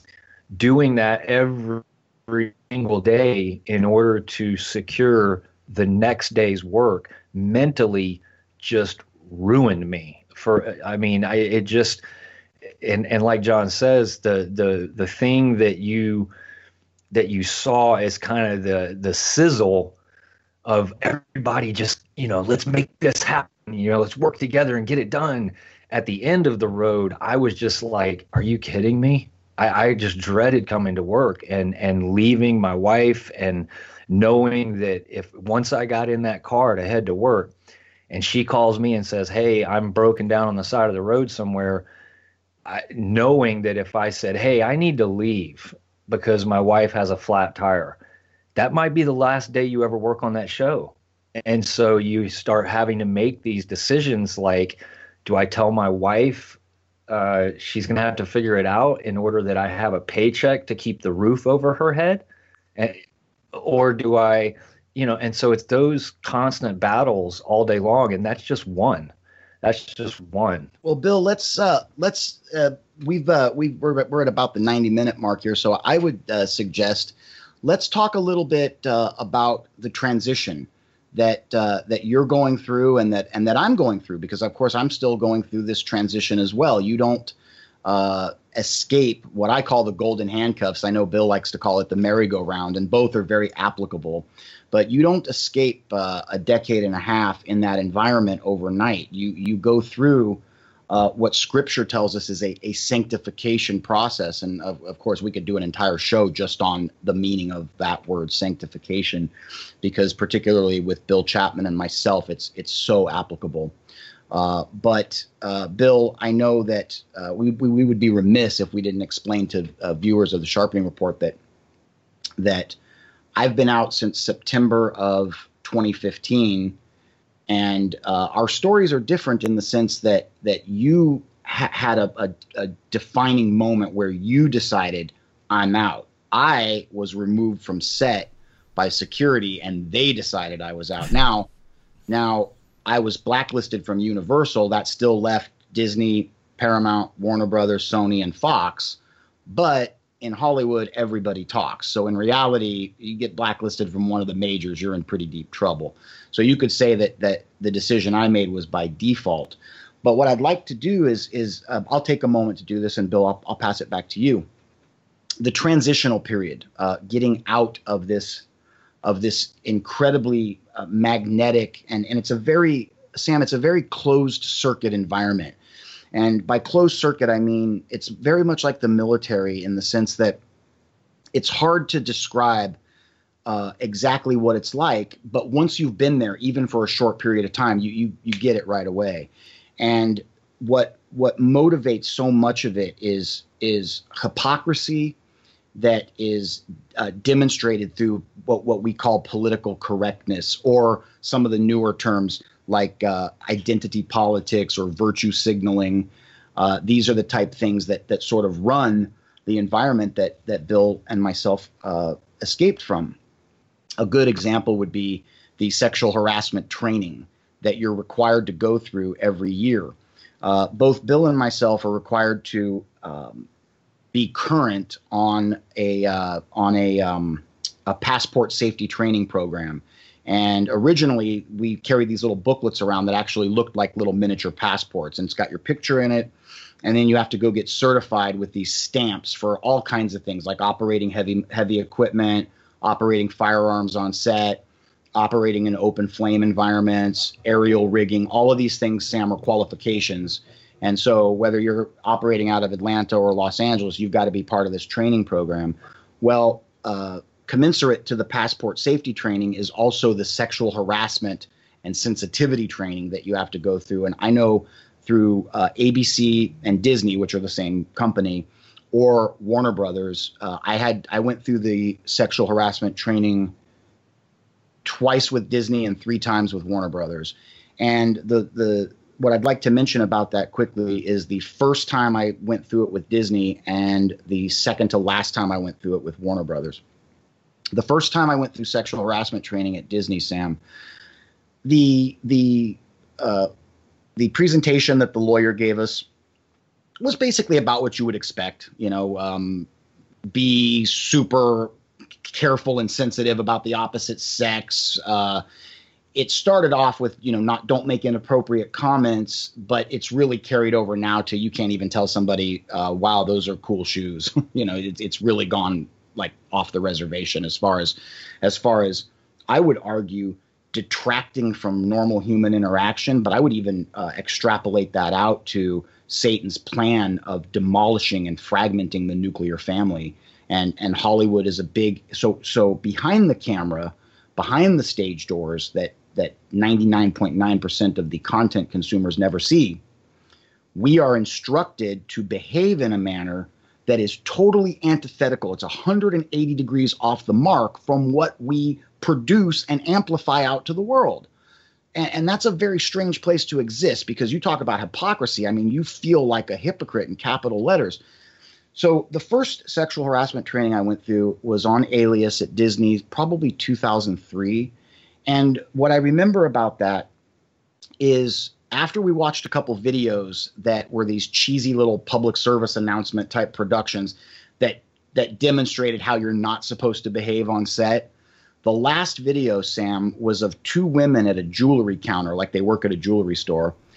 [SPEAKER 2] doing that every single day in order to secure the next day's work mentally just ruined me. For, I mean, I, it just, and, and like John says, the, the, the thing that you, that you saw as kind of the, the sizzle of everybody just, you know, let's make this happen, you know, let's work together and get it done. At the end of the road, I was just like, are you kidding me? I, I just dreaded coming to work and, and leaving my wife, and knowing that if once I got in that car to head to work and she calls me and says, hey, I'm broken down on the side of the road somewhere, I, knowing that if I said, hey, I need to leave because my wife has a flat tire, that might be the last day you ever work on that show. And so you start having to make these decisions like, do I tell my wife uh, she's going to have to figure it out in order that I have a paycheck to keep the roof over her head? And, or do I, you know, and so it's those constant battles all day long. And that's just one. That's just one.
[SPEAKER 3] Well, Bill, let's uh, let's uh, we've uh, we we're we're at about the ninety minute mark here, so I would uh, suggest let's talk a little bit uh, about the transition that uh, that you're going through and that and that I'm going through, because of course I'm still going through this transition as well. You don't uh, escape what I call the golden handcuffs. I know Bill likes to call it the merry-go-round, and both are very applicable. But you don't escape uh, a decade and a half in that environment overnight. You you go through uh, what Scripture tells us is a, a sanctification process. And of, of course, we could do an entire show just on the meaning of that word, sanctification, because particularly with Bill Chapman and myself, it's it's so applicable. Uh, but uh, Bill, I know that uh, we, we we would be remiss if we didn't explain to uh, viewers of the Sharpening Report that that I've been out since September of twenty fifteen, and uh, our stories are different in the sense that that you ha- had a, a, a defining moment where you decided, I'm out. I was removed from set by security, and they decided I was out. Now, now. I was blacklisted from Universal. That still left Disney, Paramount, Warner Brothers, Sony, and Fox. But in Hollywood, everybody talks. So in reality, you get blacklisted from one of the majors, you're in pretty deep trouble. So you could say that that the decision I made was by default. But what I'd like to do is, is uh, I'll take a moment to do this, and Bill, I'll, I'll pass it back to you. The transitional period, uh, getting out of this of this incredibly uh, magnetic, and, and it's a very, Sam, it's a very closed circuit environment. And by closed circuit, I mean, it's very much like the military in the sense that it's hard to describe uh, exactly what it's like, but once you've been there, even for a short period of time, you, you, you get it right away. And what, what motivates so much of it is, is hypocrisy that is uh, demonstrated through what, what we call political correctness, or some of the newer terms like uh, identity politics or virtue signaling. Uh, these are the type things that that sort of run the environment that that Bill and myself uh, escaped from. A good example would be the sexual harassment training that you're required to go through every year. Uh, both Bill and myself are required to um, be current on a uh, on a um, a passport safety training program. And originally, we carried these little booklets around that actually looked like little miniature passports, and it's got your picture in it. And then you have to go get certified with these stamps for all kinds of things, like operating heavy heavy equipment, operating firearms on set, operating in open flame environments, aerial rigging. All of these things, Sam, are qualifications. And so whether you're operating out of Atlanta or Los Angeles, you've got to be part of this training program. Well, uh, commensurate to the passport safety training is also the sexual harassment and sensitivity training that you have to go through. And I know through uh, A B C and Disney, which are the same company, or Warner Brothers, uh, I had I went through the sexual harassment training twice with Disney and three times with Warner Brothers. And the the what I'd like to mention about that quickly is the first time I went through it with Disney and the second to last time I went through it with Warner Brothers. The first time I went through sexual harassment training at Disney, Sam, the the uh, the presentation that the lawyer gave us was basically about what you would expect. You know, um, be super careful and sensitive about the opposite sex. Uh, it started off with, you know, not don't make inappropriate comments, but it's really carried over now to you can't even tell somebody, uh, wow, those are cool shoes. You know, it, it's really gone like off the reservation as far as as far as I would argue detracting from normal human interaction. But I would even uh, extrapolate that out to Satan's plan of demolishing and fragmenting the nuclear family. And and Hollywood is a big so so behind the camera, behind the stage doors that that ninety-nine point nine percent of the content consumers never see, we are instructed to behave in a manner that is totally antithetical. It's one hundred eighty degrees off the mark from what we produce and amplify out to the world. And, and that's a very strange place to exist, because you talk about hypocrisy. I mean, you feel like a hypocrite in capital letters. So the first sexual harassment training I went through was on Alias at Disney, probably two thousand three. And what I remember about that is after we watched a couple videos that were these cheesy little public service announcement type productions that that demonstrated how you're not supposed to behave on set, the last video, Sam, was of two women at a jewelry counter, like they work at a jewelry store.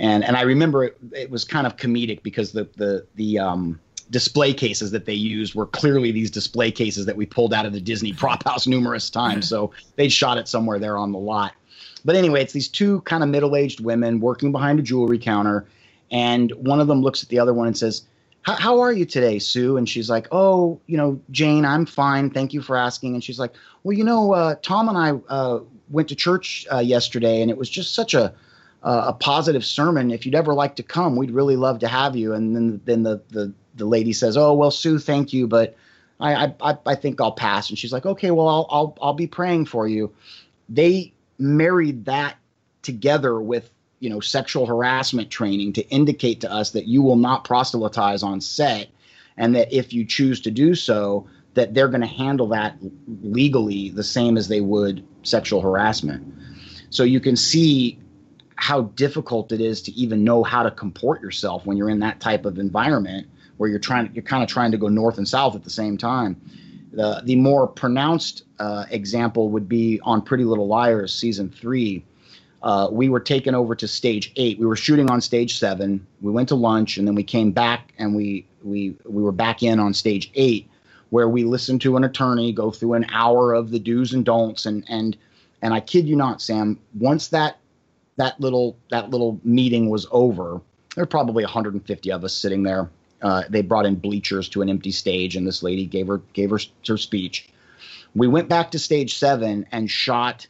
[SPEAKER 3] And and I remember it, it was kind of comedic because the the the um, display cases that they used were clearly these display cases that we pulled out of the Disney prop house numerous times. So they'd shot it somewhere there on the lot. But anyway, it's these two kind of middle-aged women working behind a jewelry counter, and one of them looks at the other one and says, how are you today, Sue? And she's like, oh, you know, Jane, I'm fine. Thank you for asking. And she's like, well, you know, uh, Tom and I uh, went to church uh, yesterday, and it was just such a uh, a positive sermon. If you'd ever like to come, we'd really love to have you. And then then the the, the lady says, oh, well, Sue, thank you, but I, I I think I'll pass. And she's like, okay, well, I'll I'll I'll be praying for you. They married that together with, you know, sexual harassment training to indicate to us that you will not proselytize on set, and that if you choose to do so, that they're going to handle that legally the same as they would sexual harassment. So you can see how difficult it is to even know how to comport yourself when you're in that type of environment where you're trying, you're kind of trying to go north and south at the same time. The the more pronounced uh, example would be on Pretty Little Liars season three. Uh, we were taken over to stage eight. We were shooting on stage seven. We went to lunch, and then we came back, and we we we were back in on stage eight, where we listened to an attorney go through an hour of the do's and don'ts. And and and I kid you not, Sam, once that that little that little meeting was over, there were probably one hundred fifty of us sitting there. Uh, they brought in bleachers to an empty stage, and this lady gave her gave her her speech. We went back to stage seven and shot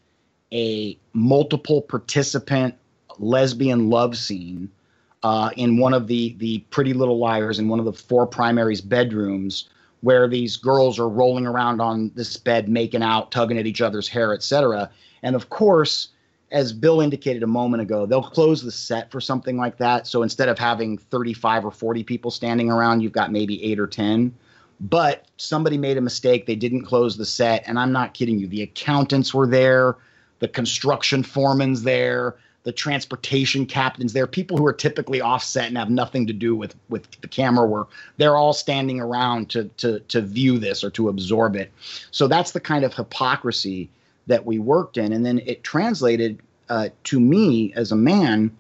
[SPEAKER 3] a multiple participant lesbian love scene uh, in one of the the Pretty Little Liars, in one of the four primaries' bedrooms, where these girls are rolling around on this bed, making out, tugging at each other's hair, et cetera. And of course, as Bill indicated a moment ago, they'll close the set for something like that. So instead of having thirty-five or forty people standing around, you've got maybe eight or ten. But somebody made a mistake. They didn't close the set. And I'm not kidding you. The accountants were there. The construction foreman's there. The transportation captains there. People who are typically offset and have nothing to do with, with the camera work. They're all standing around to, to, to view this or to absorb it. So that's the kind of hypocrisy that we worked in. And then it translated uh, to me as a man.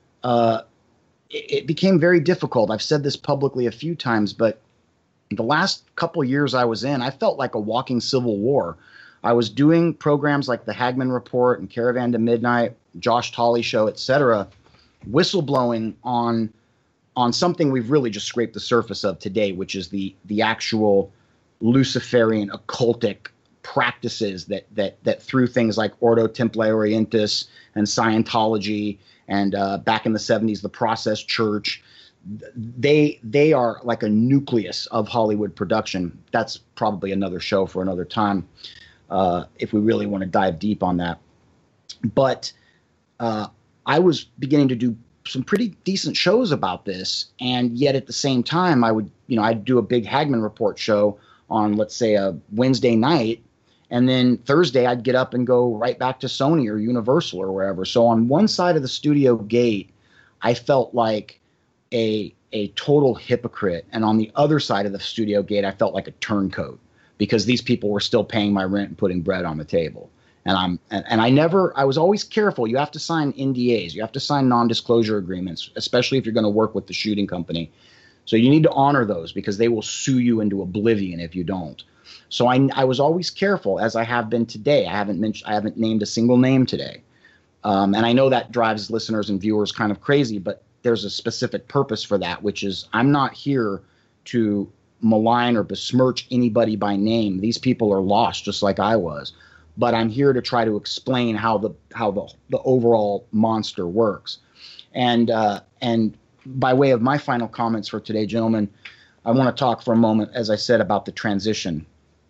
[SPEAKER 3] Uh, it, it became very difficult. I've said this publicly a few times, but the last couple of years I was in, I felt like a walking civil war. I was doing programs like the Hagman Report and Caravan to Midnight, Josh Tolley Show, et cetera, whistleblowing on on something we've really just scraped the surface of today, which is the the actual Luciferian occultic practices that that that through things like Ordo Templi Orientis and Scientology and uh, back in the seventies, the Process Church, they they are like a nucleus of Hollywood production. That's probably another show for another time. Uh, if we really want to dive deep on that. But uh, I was beginning to do some pretty decent shows about this. And yet at the same time, I would, you know, I'd do a big Hagman Report show on, let's say, a Wednesday night. And then Thursday, I'd get up and go right back to Sony or Universal or wherever. So on one side of the studio gate, I felt like a, a total hypocrite. And on the other side of the studio gate, I felt like a turncoat, because these people were still paying my rent and putting bread on the table. And I'm and, and I never I was always careful. You have to sign N D As. You have to sign non-disclosure agreements, especially if you're going to work with the shooting company. So you need to honor those, because they will sue you into oblivion if you don't. So I I was always careful, as I have been today. I haven't mentioned I haven't named a single name today. Um, and I know that drives listeners and viewers kind of crazy, but there's a specific purpose for that, which is I'm not here to malign or besmirch anybody by name. These people are lost just like I was, but I'm here to try to explain how the how the the overall monster works. And uh, and by way of my final comments for today, gentlemen, I want to talk for a moment, as I said, about the transition.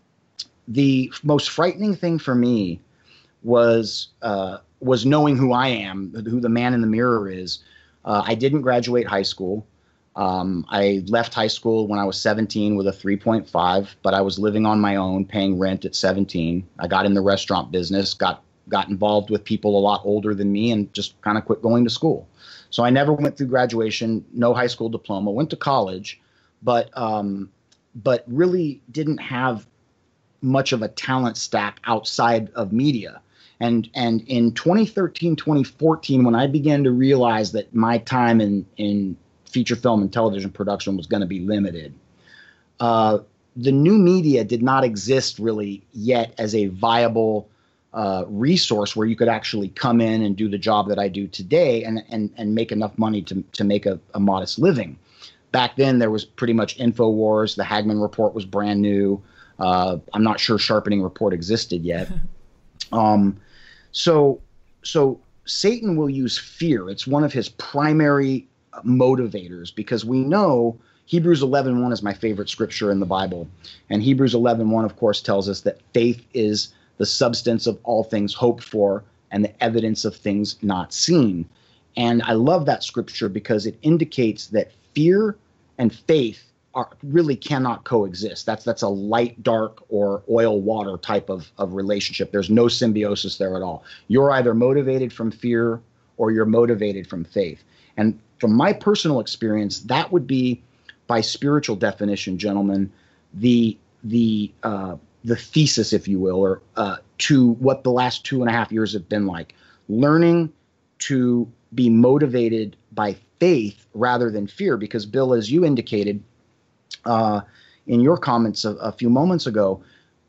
[SPEAKER 3] The most frightening thing for me was uh, was knowing who I am, who the man in the mirror is. Uh, I didn't graduate high school. Um, I left high school when I was seventeen with a three point five, but I was living on my own, paying rent at seventeen. I got in the restaurant business, got got involved with people a lot older than me, and just kind of quit going to school. So I never went through graduation, no high school diploma, went to college, but um, but really didn't have much of a talent stack outside of media. And and in twenty thirteen, twenty fourteen, when I began to realize that my time in, in feature film and television production was going to be limited, uh, the new media did not exist really yet as a viable uh, resource where you could actually come in and do the job that I do today and and, and make enough money to, to make a, a modest living. Back then, there was pretty much InfoWars. The Hagman Report was brand new. Uh, I'm not sure Sharpening Report existed yet. um, so, so Satan will use fear. It's one of his primary motivators, because we know Hebrews eleven one is my favorite scripture in the Bible. And Hebrews eleven one, of course, tells us that faith is the substance of all things hoped for and the evidence of things not seen. And I love that scripture because it indicates that fear and faith are really cannot coexist. That's that's a light, dark, or oil, water type of, of relationship. There's no symbiosis there at all. You're either motivated from fear or you're motivated from faith. And from my personal experience, that would be, by spiritual definition, gentlemen, the the uh, the thesis, if you will, or uh, to what the last two and a half years have been like. Learning to be motivated by faith rather than fear, because Bill, as you indicated uh, in your comments a, a few moments ago,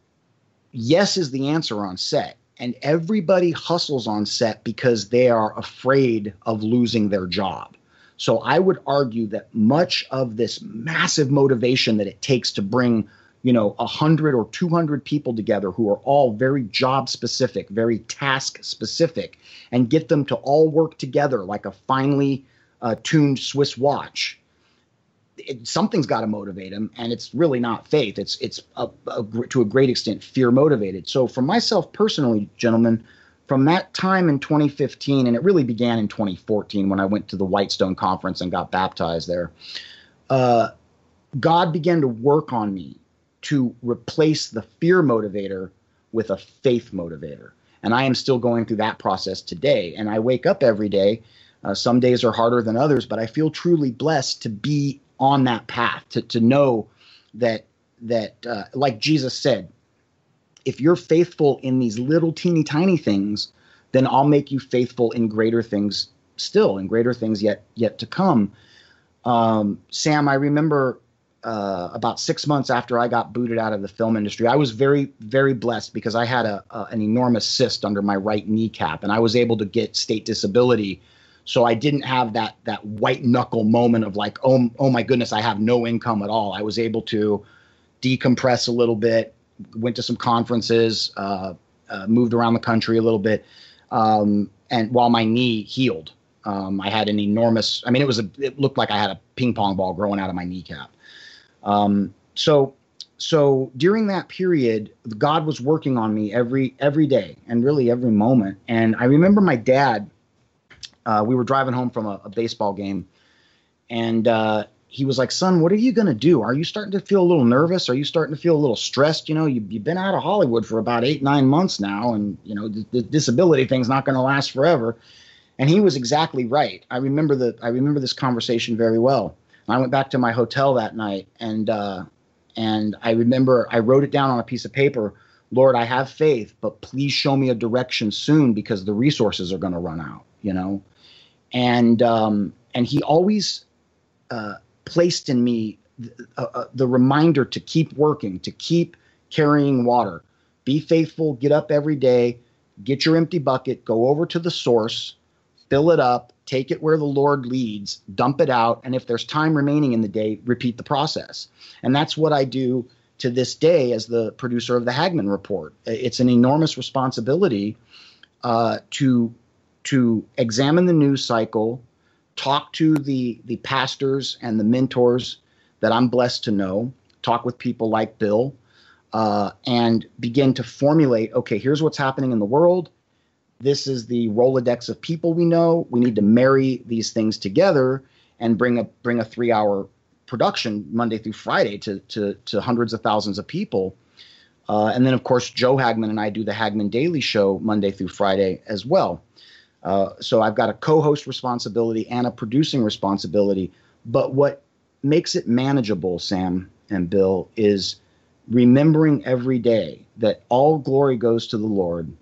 [SPEAKER 3] yes is the answer on set. And everybody hustles on set because they are afraid of losing their job. So I would argue that much of this massive motivation that it takes to bring, you know, one hundred or two hundred people together who are all very job specific, very task specific, and get them to all work together like a finely uh, tuned Swiss watch, it, something's got to motivate them, and it's really not faith. It's it's a, a, to a great extent fear motivated. So for myself personally, gentlemen, from that time in twenty fifteen, and it really began in twenty fourteen when I went to the Whitestone Conference and got baptized there, uh, God began to work on me to replace the fear motivator with a faith motivator. And I am still going through that process today. And I wake up every day. Uh, some days are harder than others, but I feel truly blessed to be on that path, to, to know that, that uh, like Jesus said, if you're faithful in these little teeny tiny things, then I'll make you faithful in greater things still, in greater things yet yet to come. Um, Sam, I remember uh, about six months after I got booted out of the film industry, I was very, very blessed because I had a, a an enormous cyst under my right kneecap, and I was able to get state disability. So I didn't have that that white knuckle moment of like, oh, oh my goodness, I have no income at all. I was able to decompress a little bit, went to some conferences, uh, uh, moved around the country a little bit, um, and while my knee healed, um, I had an enormous. I mean, it was a. It looked like I had a ping pong ball growing out of my kneecap. Um, so, so during that period, God was working on me every every day and really every moment. And I remember my dad. Uh, we were driving home from a, a baseball game, and uh, he was like, "Son, what are you going to do? Are you starting to feel a little nervous? Are you starting to feel a little stressed? You know, you, you've been out of Hollywood for about eight, nine months now, and, you know, the, the disability thing's not going to last forever." And he was exactly right. I remember the I remember this conversation very well. I went back to my hotel that night, and uh, and I remember I wrote it down on a piece of paper. Lord, I have faith, but please show me a direction soon because the resources are going to run out, you know. And um, and he always uh, placed in me the, uh, the reminder to keep working, to keep carrying water, be faithful, get up every day, get your empty bucket, go over to the source, fill it up, take it where the Lord leads, dump it out, and if there's time remaining in the day, repeat the process. And that's what I do to this day as the producer of the Hagman Report. It's an enormous responsibility uh, to to examine the news cycle, talk to the the pastors and the mentors that I'm blessed to know, talk with people like Bill, uh, and begin to formulate, okay, here's what's happening in the world. This is the Rolodex of people we know. We need to marry these things together and bring a bring a three-hour production Monday through Friday to to, to hundreds of thousands of people. Uh, and then, of course, Joe Hagman and I do the Hagman Daily Show Monday through Friday as well. Uh, so I've got a co-host responsibility and a producing responsibility. But what makes it manageable, Sam and Bill, is remembering every day that all glory goes to the Lord,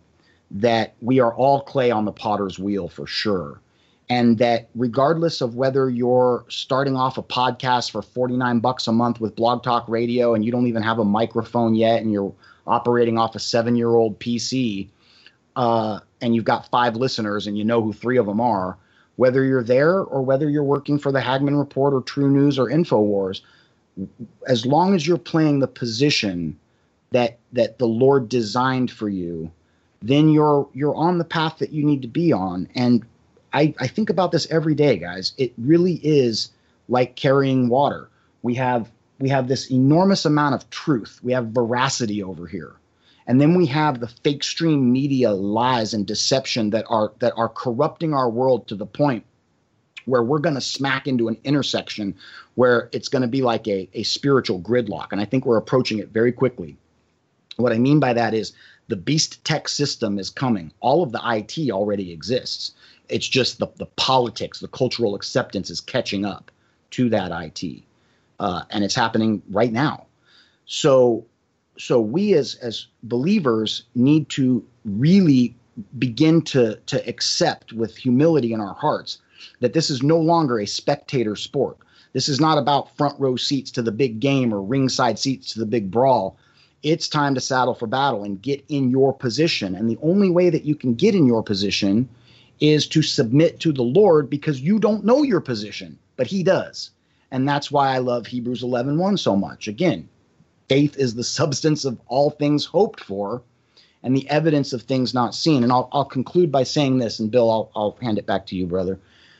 [SPEAKER 3] that we are all clay on the potter's wheel for sure. And that regardless of whether you're starting off a podcast for forty-nine bucks a month with Blog Talk Radio and you don't even have a microphone yet and you're operating off a seven-year-old P C uh, and you've got five listeners and you know who three of them are, whether you're there or whether you're working for the Hagmann Report or True News or InfoWars, as long as you're playing the position that that the Lord designed for you, then you're you're on the path that you need to be on. And I, I think about this every day, guys. It really is like carrying water. We have we have this enormous amount of truth. We have veracity over here. And then we have the fake stream media lies and deception that are that are corrupting our world to the point where we're going to smack into an intersection where it's going to be like a, a spiritual gridlock. And I think we're approaching it very quickly. What I mean by that is the beast tech system is coming. All of the I T already exists. It's just the, the politics, the cultural acceptance is catching up to that I T. Uh, and it's happening right now. So so we as as believers need to really begin to, to accept with humility in our hearts that this is no longer a spectator sport. This is not about front row seats to the big game or ringside seats to the big brawl. It's time to saddle for battle and get in your position. And the only way that you can get in your position is to submit to the Lord, because you don't know your position, but he does. And that's why I love Hebrews eleven one so much. Again, faith is the substance of all things hoped for and the evidence of things not seen. And I'll, I'll conclude by saying this, and Bill, I'll, I'll hand it back to you, brother.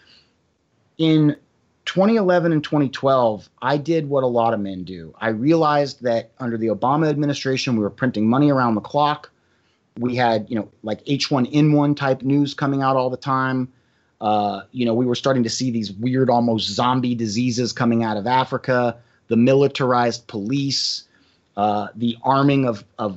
[SPEAKER 3] In twenty eleven and twenty twelve, I did what a lot of men do. I realized that under the Obama administration, we were printing money around the clock. We had, you know, like H one N one type news coming out all the time. Uh, you know, we were starting to see these weird, almost zombie diseases coming out of Africa, the militarized police, uh, the arming of, of,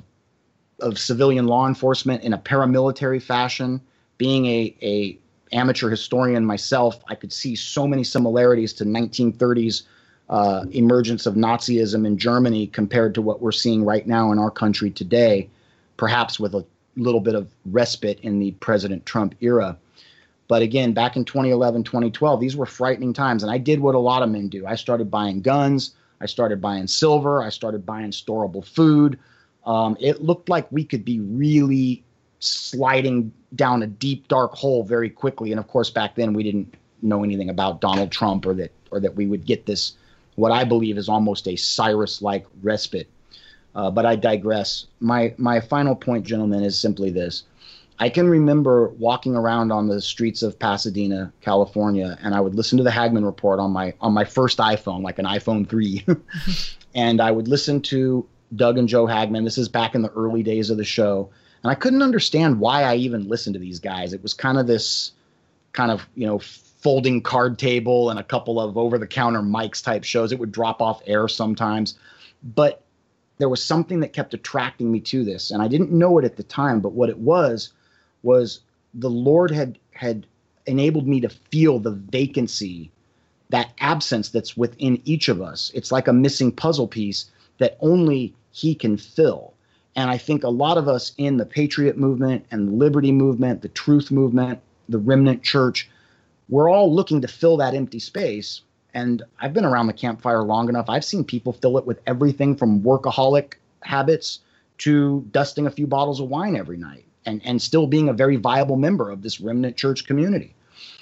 [SPEAKER 3] of civilian law enforcement in a paramilitary fashion. Being a, a amateur historian myself, I could see so many similarities to nineteen thirties uh, emergence of Nazism in Germany compared to what we're seeing right now in our country today, perhaps with a little bit of respite in the President Trump era. But again, back in twenty eleven, twenty twelve, these were frightening times. And I did what a lot of men do. I started buying guns. I started buying silver. I started buying storable food. Um, it looked like we could be really sliding down a deep, dark hole very quickly. And of course, back then we didn't know anything about Donald Trump, or that or that we would get this, what I believe is almost a Cyrus-like respite. Uh, but I digress. My my final point, gentlemen, is simply this. I can remember walking around on the streets of Pasadena, California, and I would listen to the Hagmann Report on my on my first iPhone, like an iPhone three. And I would listen to Doug and Joe Hagmann. This is back in the early days of the show. And I couldn't understand why I even listened to these guys. It was kind of this kind of, you know, folding card table and a couple of over-the-counter mics type shows. It would drop off air sometimes. But there was something that kept attracting me to this. And I didn't know it at the time, but what it was was the Lord had had enabled me to feel the vacancy, that absence that's within each of us. It's like a missing puzzle piece that only he can fill. And I think a lot of us in the Patriot movement and the Liberty movement, the Truth movement, the Remnant Church, we're all looking to fill that empty space. And I've been around the campfire long enough. I've seen people fill it with everything from workaholic habits to dusting a few bottles of wine every night, and, and still being a very viable member of this Remnant Church community.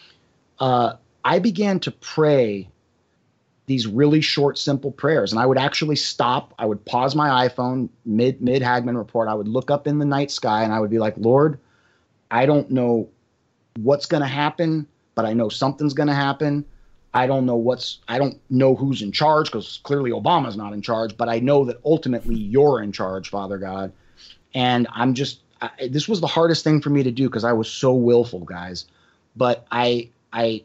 [SPEAKER 3] Uh, I began to pray these really short, simple prayers. And I would actually stop. I would pause my iPhone mid mid Hagmann Report. I would look up in the night sky and I would be like, Lord, I don't know what's going to happen, but I know something's going to happen. I don't know what's, I don't know who's in charge, because clearly Obama's not in charge, but I know that ultimately you're in charge, Father God. And I'm just, I, this was the hardest thing for me to do because I was so willful, guys. But I, I,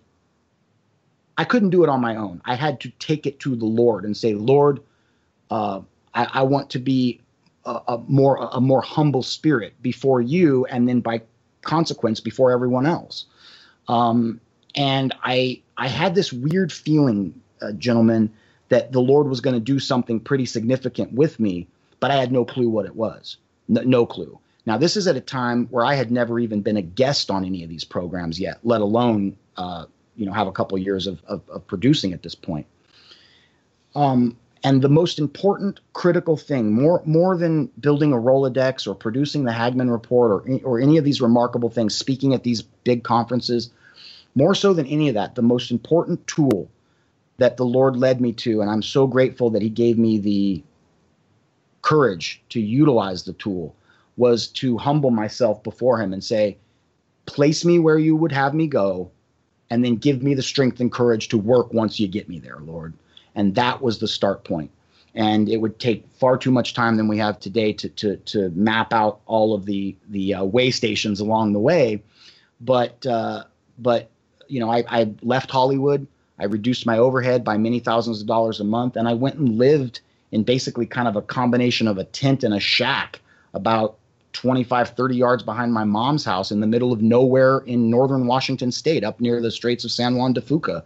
[SPEAKER 3] I couldn't do it on my own. I had to take it to the Lord and say, Lord, uh, I, I want to be a, a more a more humble spirit before you, and then by consequence before everyone else. Um, and I I had this weird feeling, uh, gentlemen, that the Lord was going to do something pretty significant with me, but I had no clue what it was. No, no clue. Now, this is at a time where I had never even been a guest on any of these programs yet, let alone, uh, you know, have a couple years of, of, of producing at this point. Um, and the most important critical thing, more more than building a Rolodex or producing the Hagmann Report or, or any of these remarkable things, speaking at these big conferences, more so than any of that, the most important tool that the Lord led me to, and I'm so grateful that he gave me the courage to utilize the tool, was to humble myself before him and say, place me where you would have me go, and then give me the strength and courage to work once you get me there, Lord. And that was the start point. And it would take far too much time than we have today to to to map out all of the the uh, way stations along the way. But uh, but you know, I, I left Hollywood. I reduced my overhead by many thousands of dollars a month, and I went and lived in basically kind of a combination of a tent and a shack about twenty-five, thirty yards behind my mom's house in the middle of nowhere in northern Washington state, up near the Straits of San Juan de Fuca.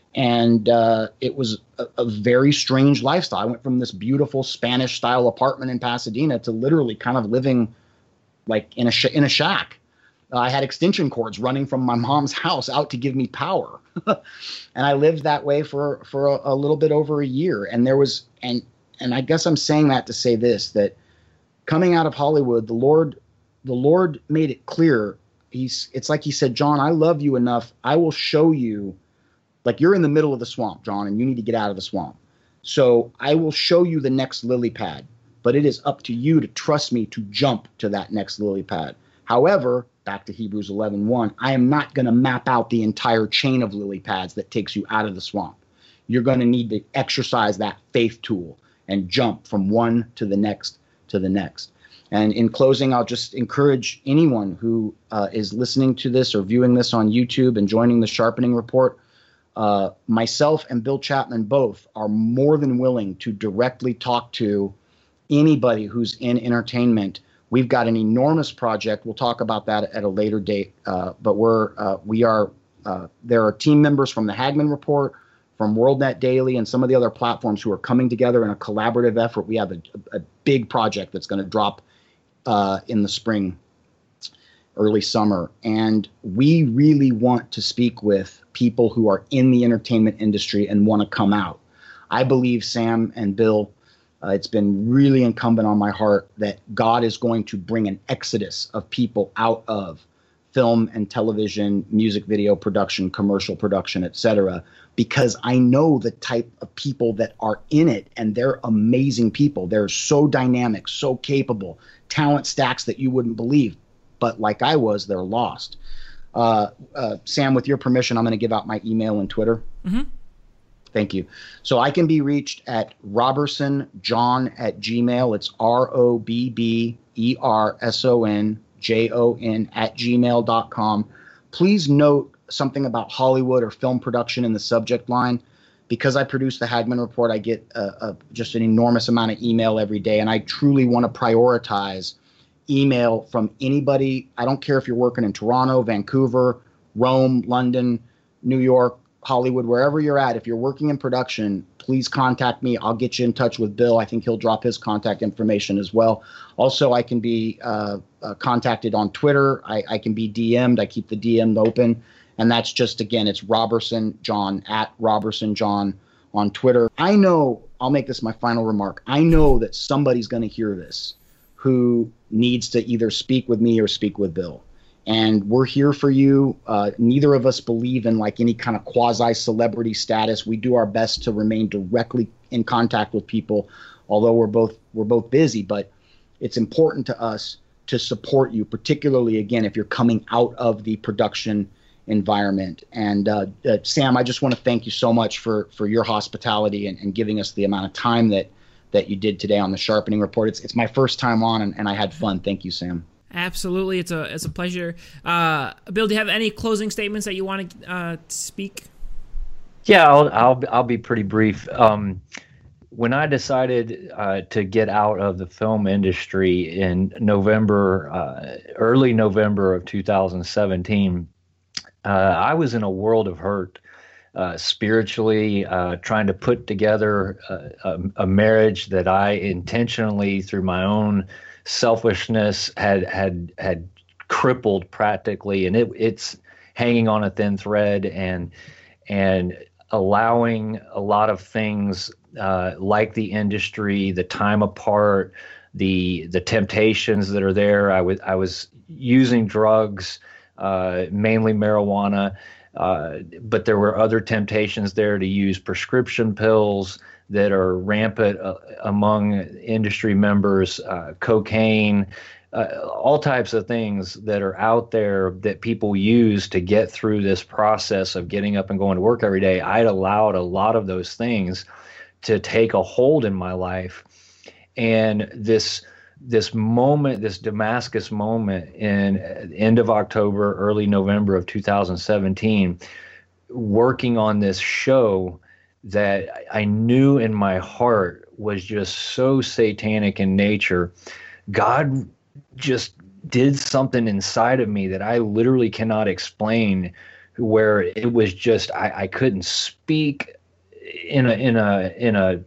[SPEAKER 3] And uh, it was a, a very strange lifestyle. I went from this beautiful Spanish-style apartment in Pasadena to literally kind of living like in a sh- in a shack. Uh, I had extension cords running from my mom's house out to give me power. And I lived that way for, for a, a little bit over a year. And there was, and, and I guess I'm saying that to say this, that coming out of Hollywood, the Lord, the Lord made it clear. He's, it's like he said, John, I love you enough. I will show you, like you're in the middle of the swamp, John, and you need to get out of the swamp. So I will show you the next lily pad, but it is up to you to trust me to jump to that next lily pad. However, back to Hebrews eleven one, I am not going to map out the entire chain of lily pads that takes you out of the swamp. You're going to need to exercise that faith tool and jump from one to the next to the next. And in closing, I'll just encourage anyone who uh, is listening to this or viewing this on YouTube and joining the Sharpening Report. Uh, myself and Bill Chapman both are more than willing to directly talk to anybody who's in entertainment. We've got an enormous project. We'll talk about that at a later date. Uh, but we're uh, we are uh, there are team members from the Hagmann Report, from WorldNet Daily, and some of the other platforms who are coming together in a collaborative effort. We have a, a big project that's going to drop uh, in the spring, early summer, and we really want to speak with people who are in the entertainment industry and want to come out. I believe, Sam and Bill, uh, it's been really incumbent on my heart that God is going to bring an exodus of people out of film and television, music video production, commercial production, et cetera, because I know the type of people that are in it, and they're amazing people. They're so dynamic, so capable, talent stacks that you wouldn't believe. But like I was, they're lost. Uh, uh, Sam, with your permission, I'm going to give out my email and Twitter.
[SPEAKER 1] Mm-hmm.
[SPEAKER 3] Thank you. So I can be reached at robertsonjohn at Gmail. It's R O B B E R S O N J O N at gmail dot com. Please note something about Hollywood or film production in the subject line. Because I produce the Hagmann Report, I get uh, uh, just an enormous amount of email every day, and I truly want to prioritize email from anybody. I don't care if you're working in Toronto, Vancouver, Rome, London, New York, Hollywood, wherever you're at. If you're working in production, please contact me. I'll get you in touch with Bill. I think he'll drop his contact information as well. Also, I can be uh, uh, contacted on Twitter. I, I can be D M'd. I keep the D M open. And that's just, again, it's Robertson John, at Robertson John on Twitter. I know, I'll make this my final remark. I know that somebody's going to hear this who needs to either speak with me or speak with Bill. And we're here for you. Uh, neither of us believe in like any kind of quasi-celebrity status. We do our best to remain directly in contact with people, although we're both we're both busy. But it's important to us to support you, particularly, again, if you're coming out of the production environment. And uh, uh, Sam, I just want to thank you so much for for your hospitality and, and giving us the amount of time that that you did today on the Sharpening Report. It's it's my first time on, and, and I had fun. Thank you, Sam.
[SPEAKER 1] Absolutely, it's a it's a pleasure. Uh, Bill, do you have any closing statements that you want to uh, speak?
[SPEAKER 2] Yeah, I'll I'll I'll be pretty brief. Um, when I decided uh, to get out of the film industry in November, uh, early November of two thousand seventeen, uh, I was in a world of hurt. uh, spiritually, uh, trying to put together a, a, a marriage that I intentionally, through my own selfishness, had had had crippled practically, and it, it's hanging on a thin thread, and and allowing a lot of things uh, like the industry, the time apart, the the temptations that are there. I was I was using drugs, uh, mainly marijuana, uh, but there were other temptations there to use prescription pills that are rampant uh, among industry members, uh, cocaine, uh, all types of things that are out there that people use to get through this process of getting up and going to work every day. I'd allowed a lot of those things to take a hold in my life. And this this moment, this Damascus moment in end of October, early November of two thousand seventeen, working on this show that I knew in my heart was just so satanic in nature, God just did something inside of me that I literally cannot explain, where it was just I, I couldn't speak in a in a in a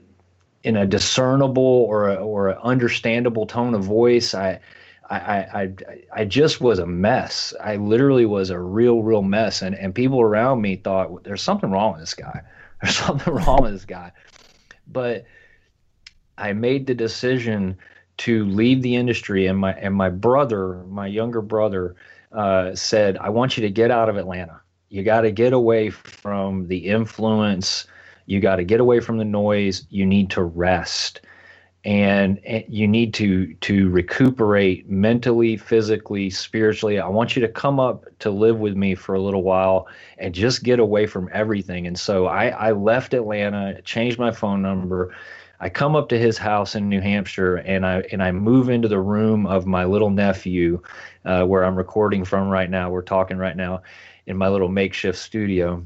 [SPEAKER 2] in a discernible or a, or a understandable tone of voice. I, I I I just was a mess. I literally was a real real mess, and and people around me thought there's something wrong with this guy. There's something wrong with this guy. But I made the decision to leave the industry, and my and my brother, my younger brother, uh, said, "I want you to get out of Atlanta. You got to get away from the influence. You got to get away from the noise. You need to rest, and, and you need to to recuperate mentally, physically, spiritually. I want you to come up to live with me for a little while and just get away from everything." And so I, I left Atlanta, changed my phone number. I come up to his house in New Hampshire, and I and I move into the room of my little nephew, uh, where I'm recording from right now. We're talking right now in my little makeshift studio.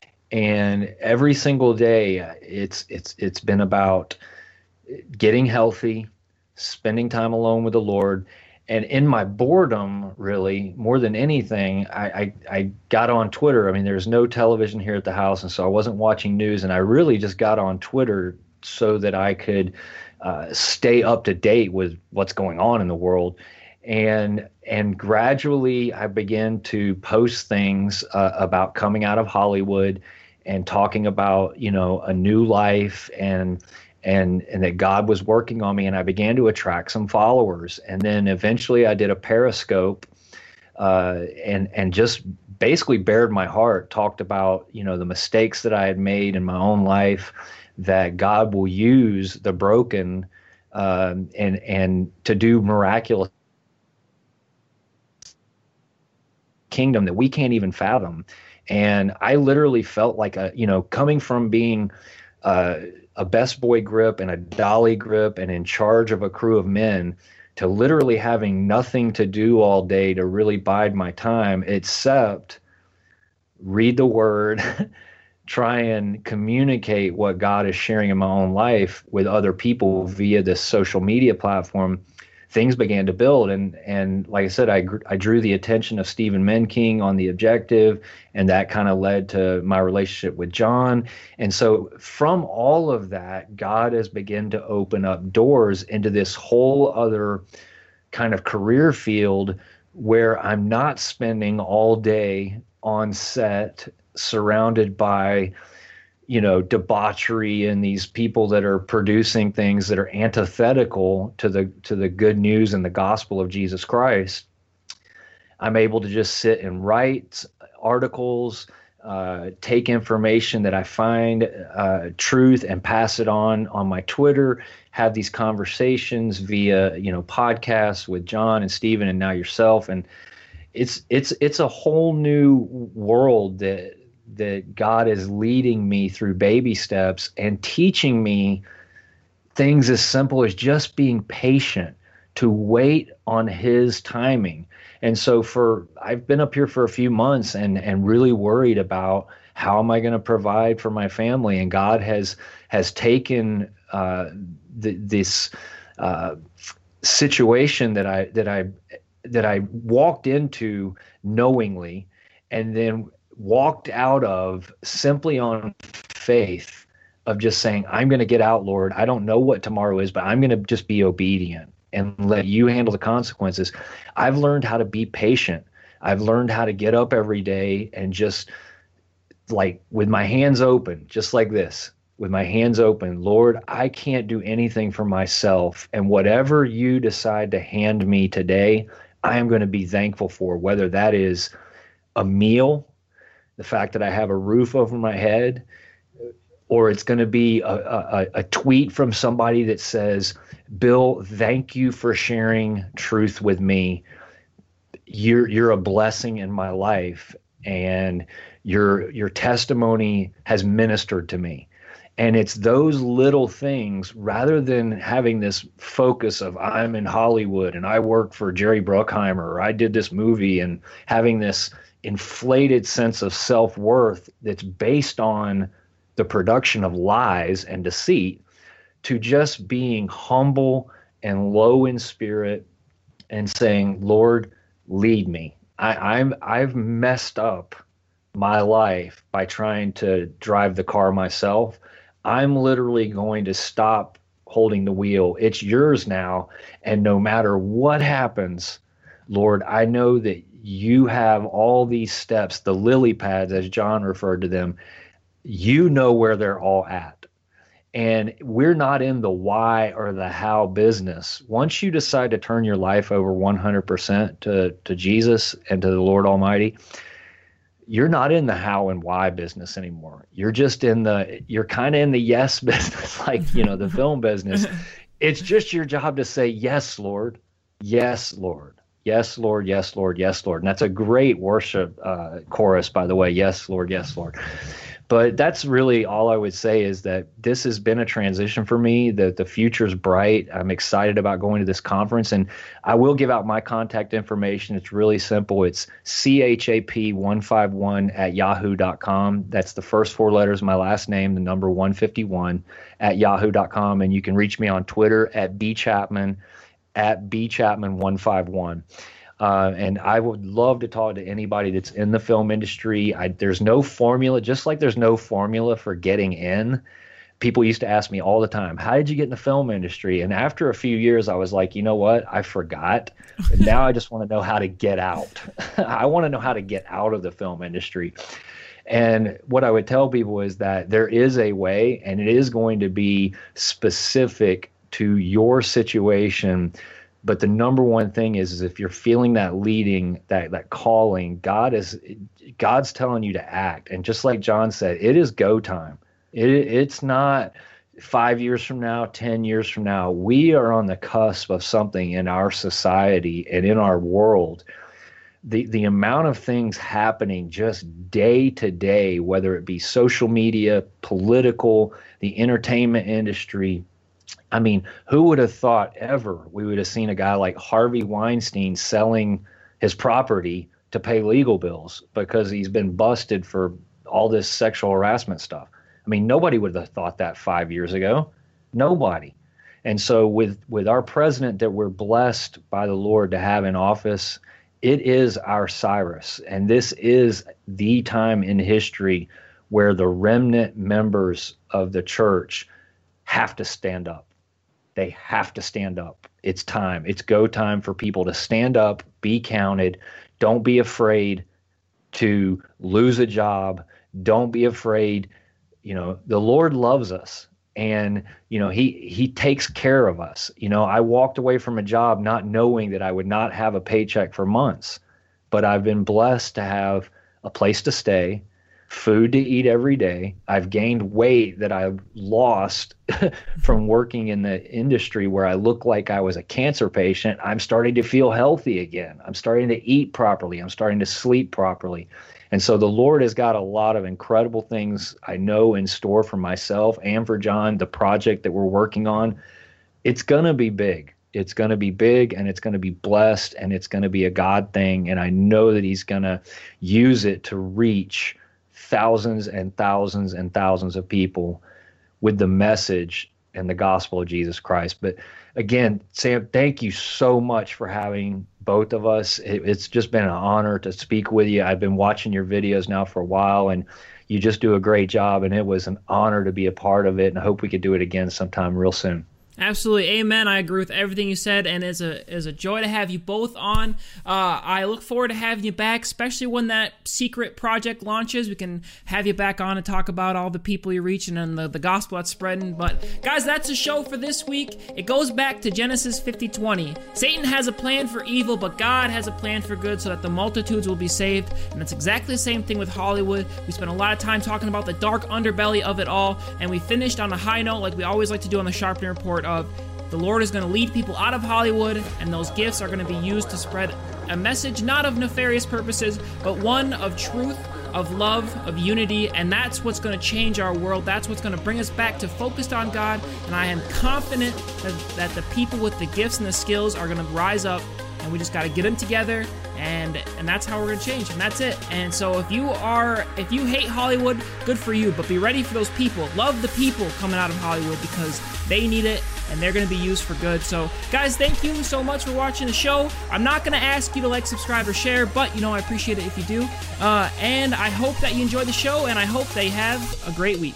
[SPEAKER 2] And every single day, it's it's it's been about getting healthy, spending time alone with the Lord. And in my boredom, really, more than anything, I, I, I got on Twitter. I mean, there's no television here at the house, and so I wasn't watching news. And I really just got on Twitter so that I could uh, stay up to date with what's going on in the world. And and gradually, I began to post things uh, about coming out of Hollywood and talking about, you know, a new life, and and and that God was working on me, and I began to attract some followers. And then eventually I did a Periscope uh, and and just basically bared my heart, talked about, you know, the mistakes that I had made in my own life, that God will use the broken um, and and to do miraculous kingdom that we can't even fathom. And I literally felt like a, you know, coming from being uh, a best boy grip and a dolly grip and in charge of a crew of men, to literally having nothing to do all day to really bide my time except read the word, try and communicate what God is sharing in my own life with other people via this social media platform. Things began to build. And, and like I said, I, I drew the attention of Stephen Menking on The Objective, and that kind of led to my relationship with John. And so from all of that, God has begun to open up doors into this whole other kind of career field where I'm not spending all day on set surrounded by, you know, debauchery and these people that are producing things that are antithetical to the to the good news and the gospel of Jesus Christ. I'm able to just sit and write articles, uh, take information that I find uh, truth, and pass it on on my Twitter, have these conversations via, you know, podcasts with John and Stephen and now yourself. And it's it's it's a whole new world that that God is leading me through baby steps and teaching me things as simple as just being patient, to wait on his timing. And so for I've been up here for a few months and and really worried about how am I going to provide for my family. And God has has taken uh, th- this uh, situation that I that I that I walked into knowingly, and then walked out of simply on faith of just saying, I'm going to get out, Lord. I don't know what tomorrow is, but I'm going to just be obedient and let you handle the consequences. I've learned how to be patient. I've learned how to get up every day and just like with my hands open, just like this, with my hands open, Lord, I can't do anything for myself. And whatever you decide to hand me today, I am going to be thankful for, whether that is a meal, the fact that I have a roof over my head, or it's going to be a, a, a tweet from somebody that says, Bill, thank you for sharing truth with me. You're, you're a blessing in my life, and your, your testimony has ministered to me. And it's those little things, rather than having this focus of I'm in Hollywood and I work for Jerry Bruckheimer, or I did this movie, and having this inflated sense of self-worth that's based on the production of lies and deceit, to just being humble and low in spirit and saying, Lord, lead me. I, I'm, I've messed up my life by trying to drive the car myself. I'm literally going to stop holding the wheel. It's yours now. And no matter what happens, Lord, I know that you have all these steps, the lily pads, as John referred to them. You know where they're all at. And we're not in the why or the how business. Once you decide to turn your life over one hundred percent to, to Jesus and to the Lord Almighty, you're not in the how and why business anymore. You're just in the, you're kind of in the yes business, like, you know, the film business. It's just your job to say, yes, Lord. Yes, Lord. Yes, Lord. Yes, Lord. Yes, Lord. And that's a great worship uh, chorus, by the way. Yes, Lord. Yes, Lord. But that's really all I would say, is that this has been a transition for me, that the future's bright. I'm excited about going to this conference, and I will give out my contact information. It's really simple. It's C H A P one five one at yahoo dot com. That's the first four letters of my last name, the number one fifty-one at yahoo dot com. And you can reach me on Twitter at bchapman, at bchapman one five one. Uh, and I would love to talk to anybody that's in the film industry. I, there's no formula, just like there's no formula for getting in. People used to ask me all the time, how did you get in the film industry? And after a few years, I was like, you know what? I forgot. But now I just want to know how to get out. I want to know how to get out of the film industry. And what I would tell people is that there is a way, and it is going to be specific to your situation. But the number one thing is, is if you're feeling that leading, that that calling, God is God's telling you to act. And just like John said, it is go time. It, it's not five years from now, ten years from now. We are on the cusp of something in our society and in our world. The the amount of things happening just day to day, whether it be social media, political, the entertainment industry. I mean, who would have thought ever we would have seen a guy like Harvey Weinstein selling his property to pay legal bills because he's been busted for all this sexual harassment stuff? I mean, nobody would have thought that five years ago. Nobody. And so with, with our president that we're blessed by the Lord to have in office, it is our Cyrus. And this is the time in history where the remnant members of the church have to stand up. They have to stand up. It's time. It's go time for people to stand up, be counted. Don't be afraid to lose a job. Don't be afraid. You know, the Lord loves us, and, you know, he, he takes care of us. You know, I walked away from a job not knowing that I would not have a paycheck for months, but I've been blessed to have a place to stay, food to eat every day. I've gained weight that I've lost from working in the industry where I look like I was a cancer patient. I'm starting to feel healthy again. I'm starting to eat properly. I'm starting to sleep properly. And so the Lord has got a lot of incredible things I know in store for myself and for John, the project that we're working on. It's going to be big. It's going to be big, and it's going to be blessed, and it's going to be a God thing. And I know that he's going to use it to reach thousands and thousands and thousands of people with the message and the gospel of Jesus Christ. But again, Sam, thank you so much for having both of us. It, it's just been an honor to speak with you. I've been watching your videos now for a while, and you just do a great job, and it was an honor to be a part of it, and I hope we could do it again sometime real soon.
[SPEAKER 1] Absolutely. Amen. I agree with everything you said, and it's a, it's a joy to have you both on. Uh, I look forward to having you back, especially when that secret project launches. We can have you back on and talk about all the people you're reaching and the, the gospel that's spreading. But, guys, that's the show for this week. It goes back to Genesis fifty twenty. Satan has a plan for evil, but God has a plan for good so that the multitudes will be saved. And it's exactly the same thing with Hollywood. We spent a lot of time talking about the dark underbelly of it all, and we finished on a high note like we always like to do on the Sharpton Report of the Lord is going to lead people out of Hollywood, and those gifts are going to be used to spread a message not of nefarious purposes, but one of truth, of love, of unity, and that's what's going to change our world. That's what's going to bring us back to focused on God, and I am confident that, that the people with the gifts and the skills are going to rise up, and we just got to get them together, and and that's how we're going to change, and that's it. And so if you are, if you hate Hollywood, good for you, but be ready for those people. Love the people coming out of Hollywood because they need it, and they're going to be used for good. So, guys, thank you so much for watching the show. I'm not going to ask you to like, subscribe, or share, but, you know, I appreciate it if you do. Uh, and I hope that you enjoy the show, and I hope they have a great week.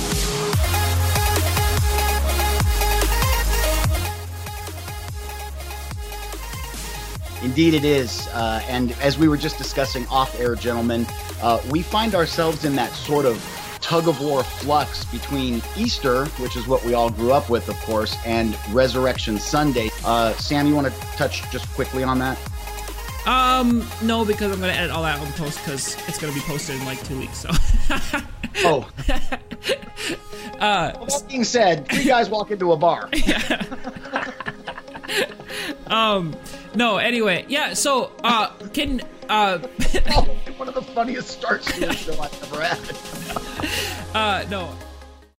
[SPEAKER 3] Indeed it is. Uh, and as we were just discussing off-air, gentlemen, uh, we find ourselves in that sort of tug-of-war flux between Easter, which is what we all grew up with, of course, and Resurrection Sunday. Uh, Sam, you want to touch just quickly on that?
[SPEAKER 1] Um, no, because I'm going to edit all that on the post because it's going to be posted in like two weeks, so.
[SPEAKER 3] Oh.
[SPEAKER 1] uh,
[SPEAKER 3] well, that being said, three guys walk into a bar.
[SPEAKER 1] Yeah. um, no, anyway, yeah, so, uh, can, uh...
[SPEAKER 3] oh, one of the funniest starts to the show I've ever had.
[SPEAKER 1] uh, no.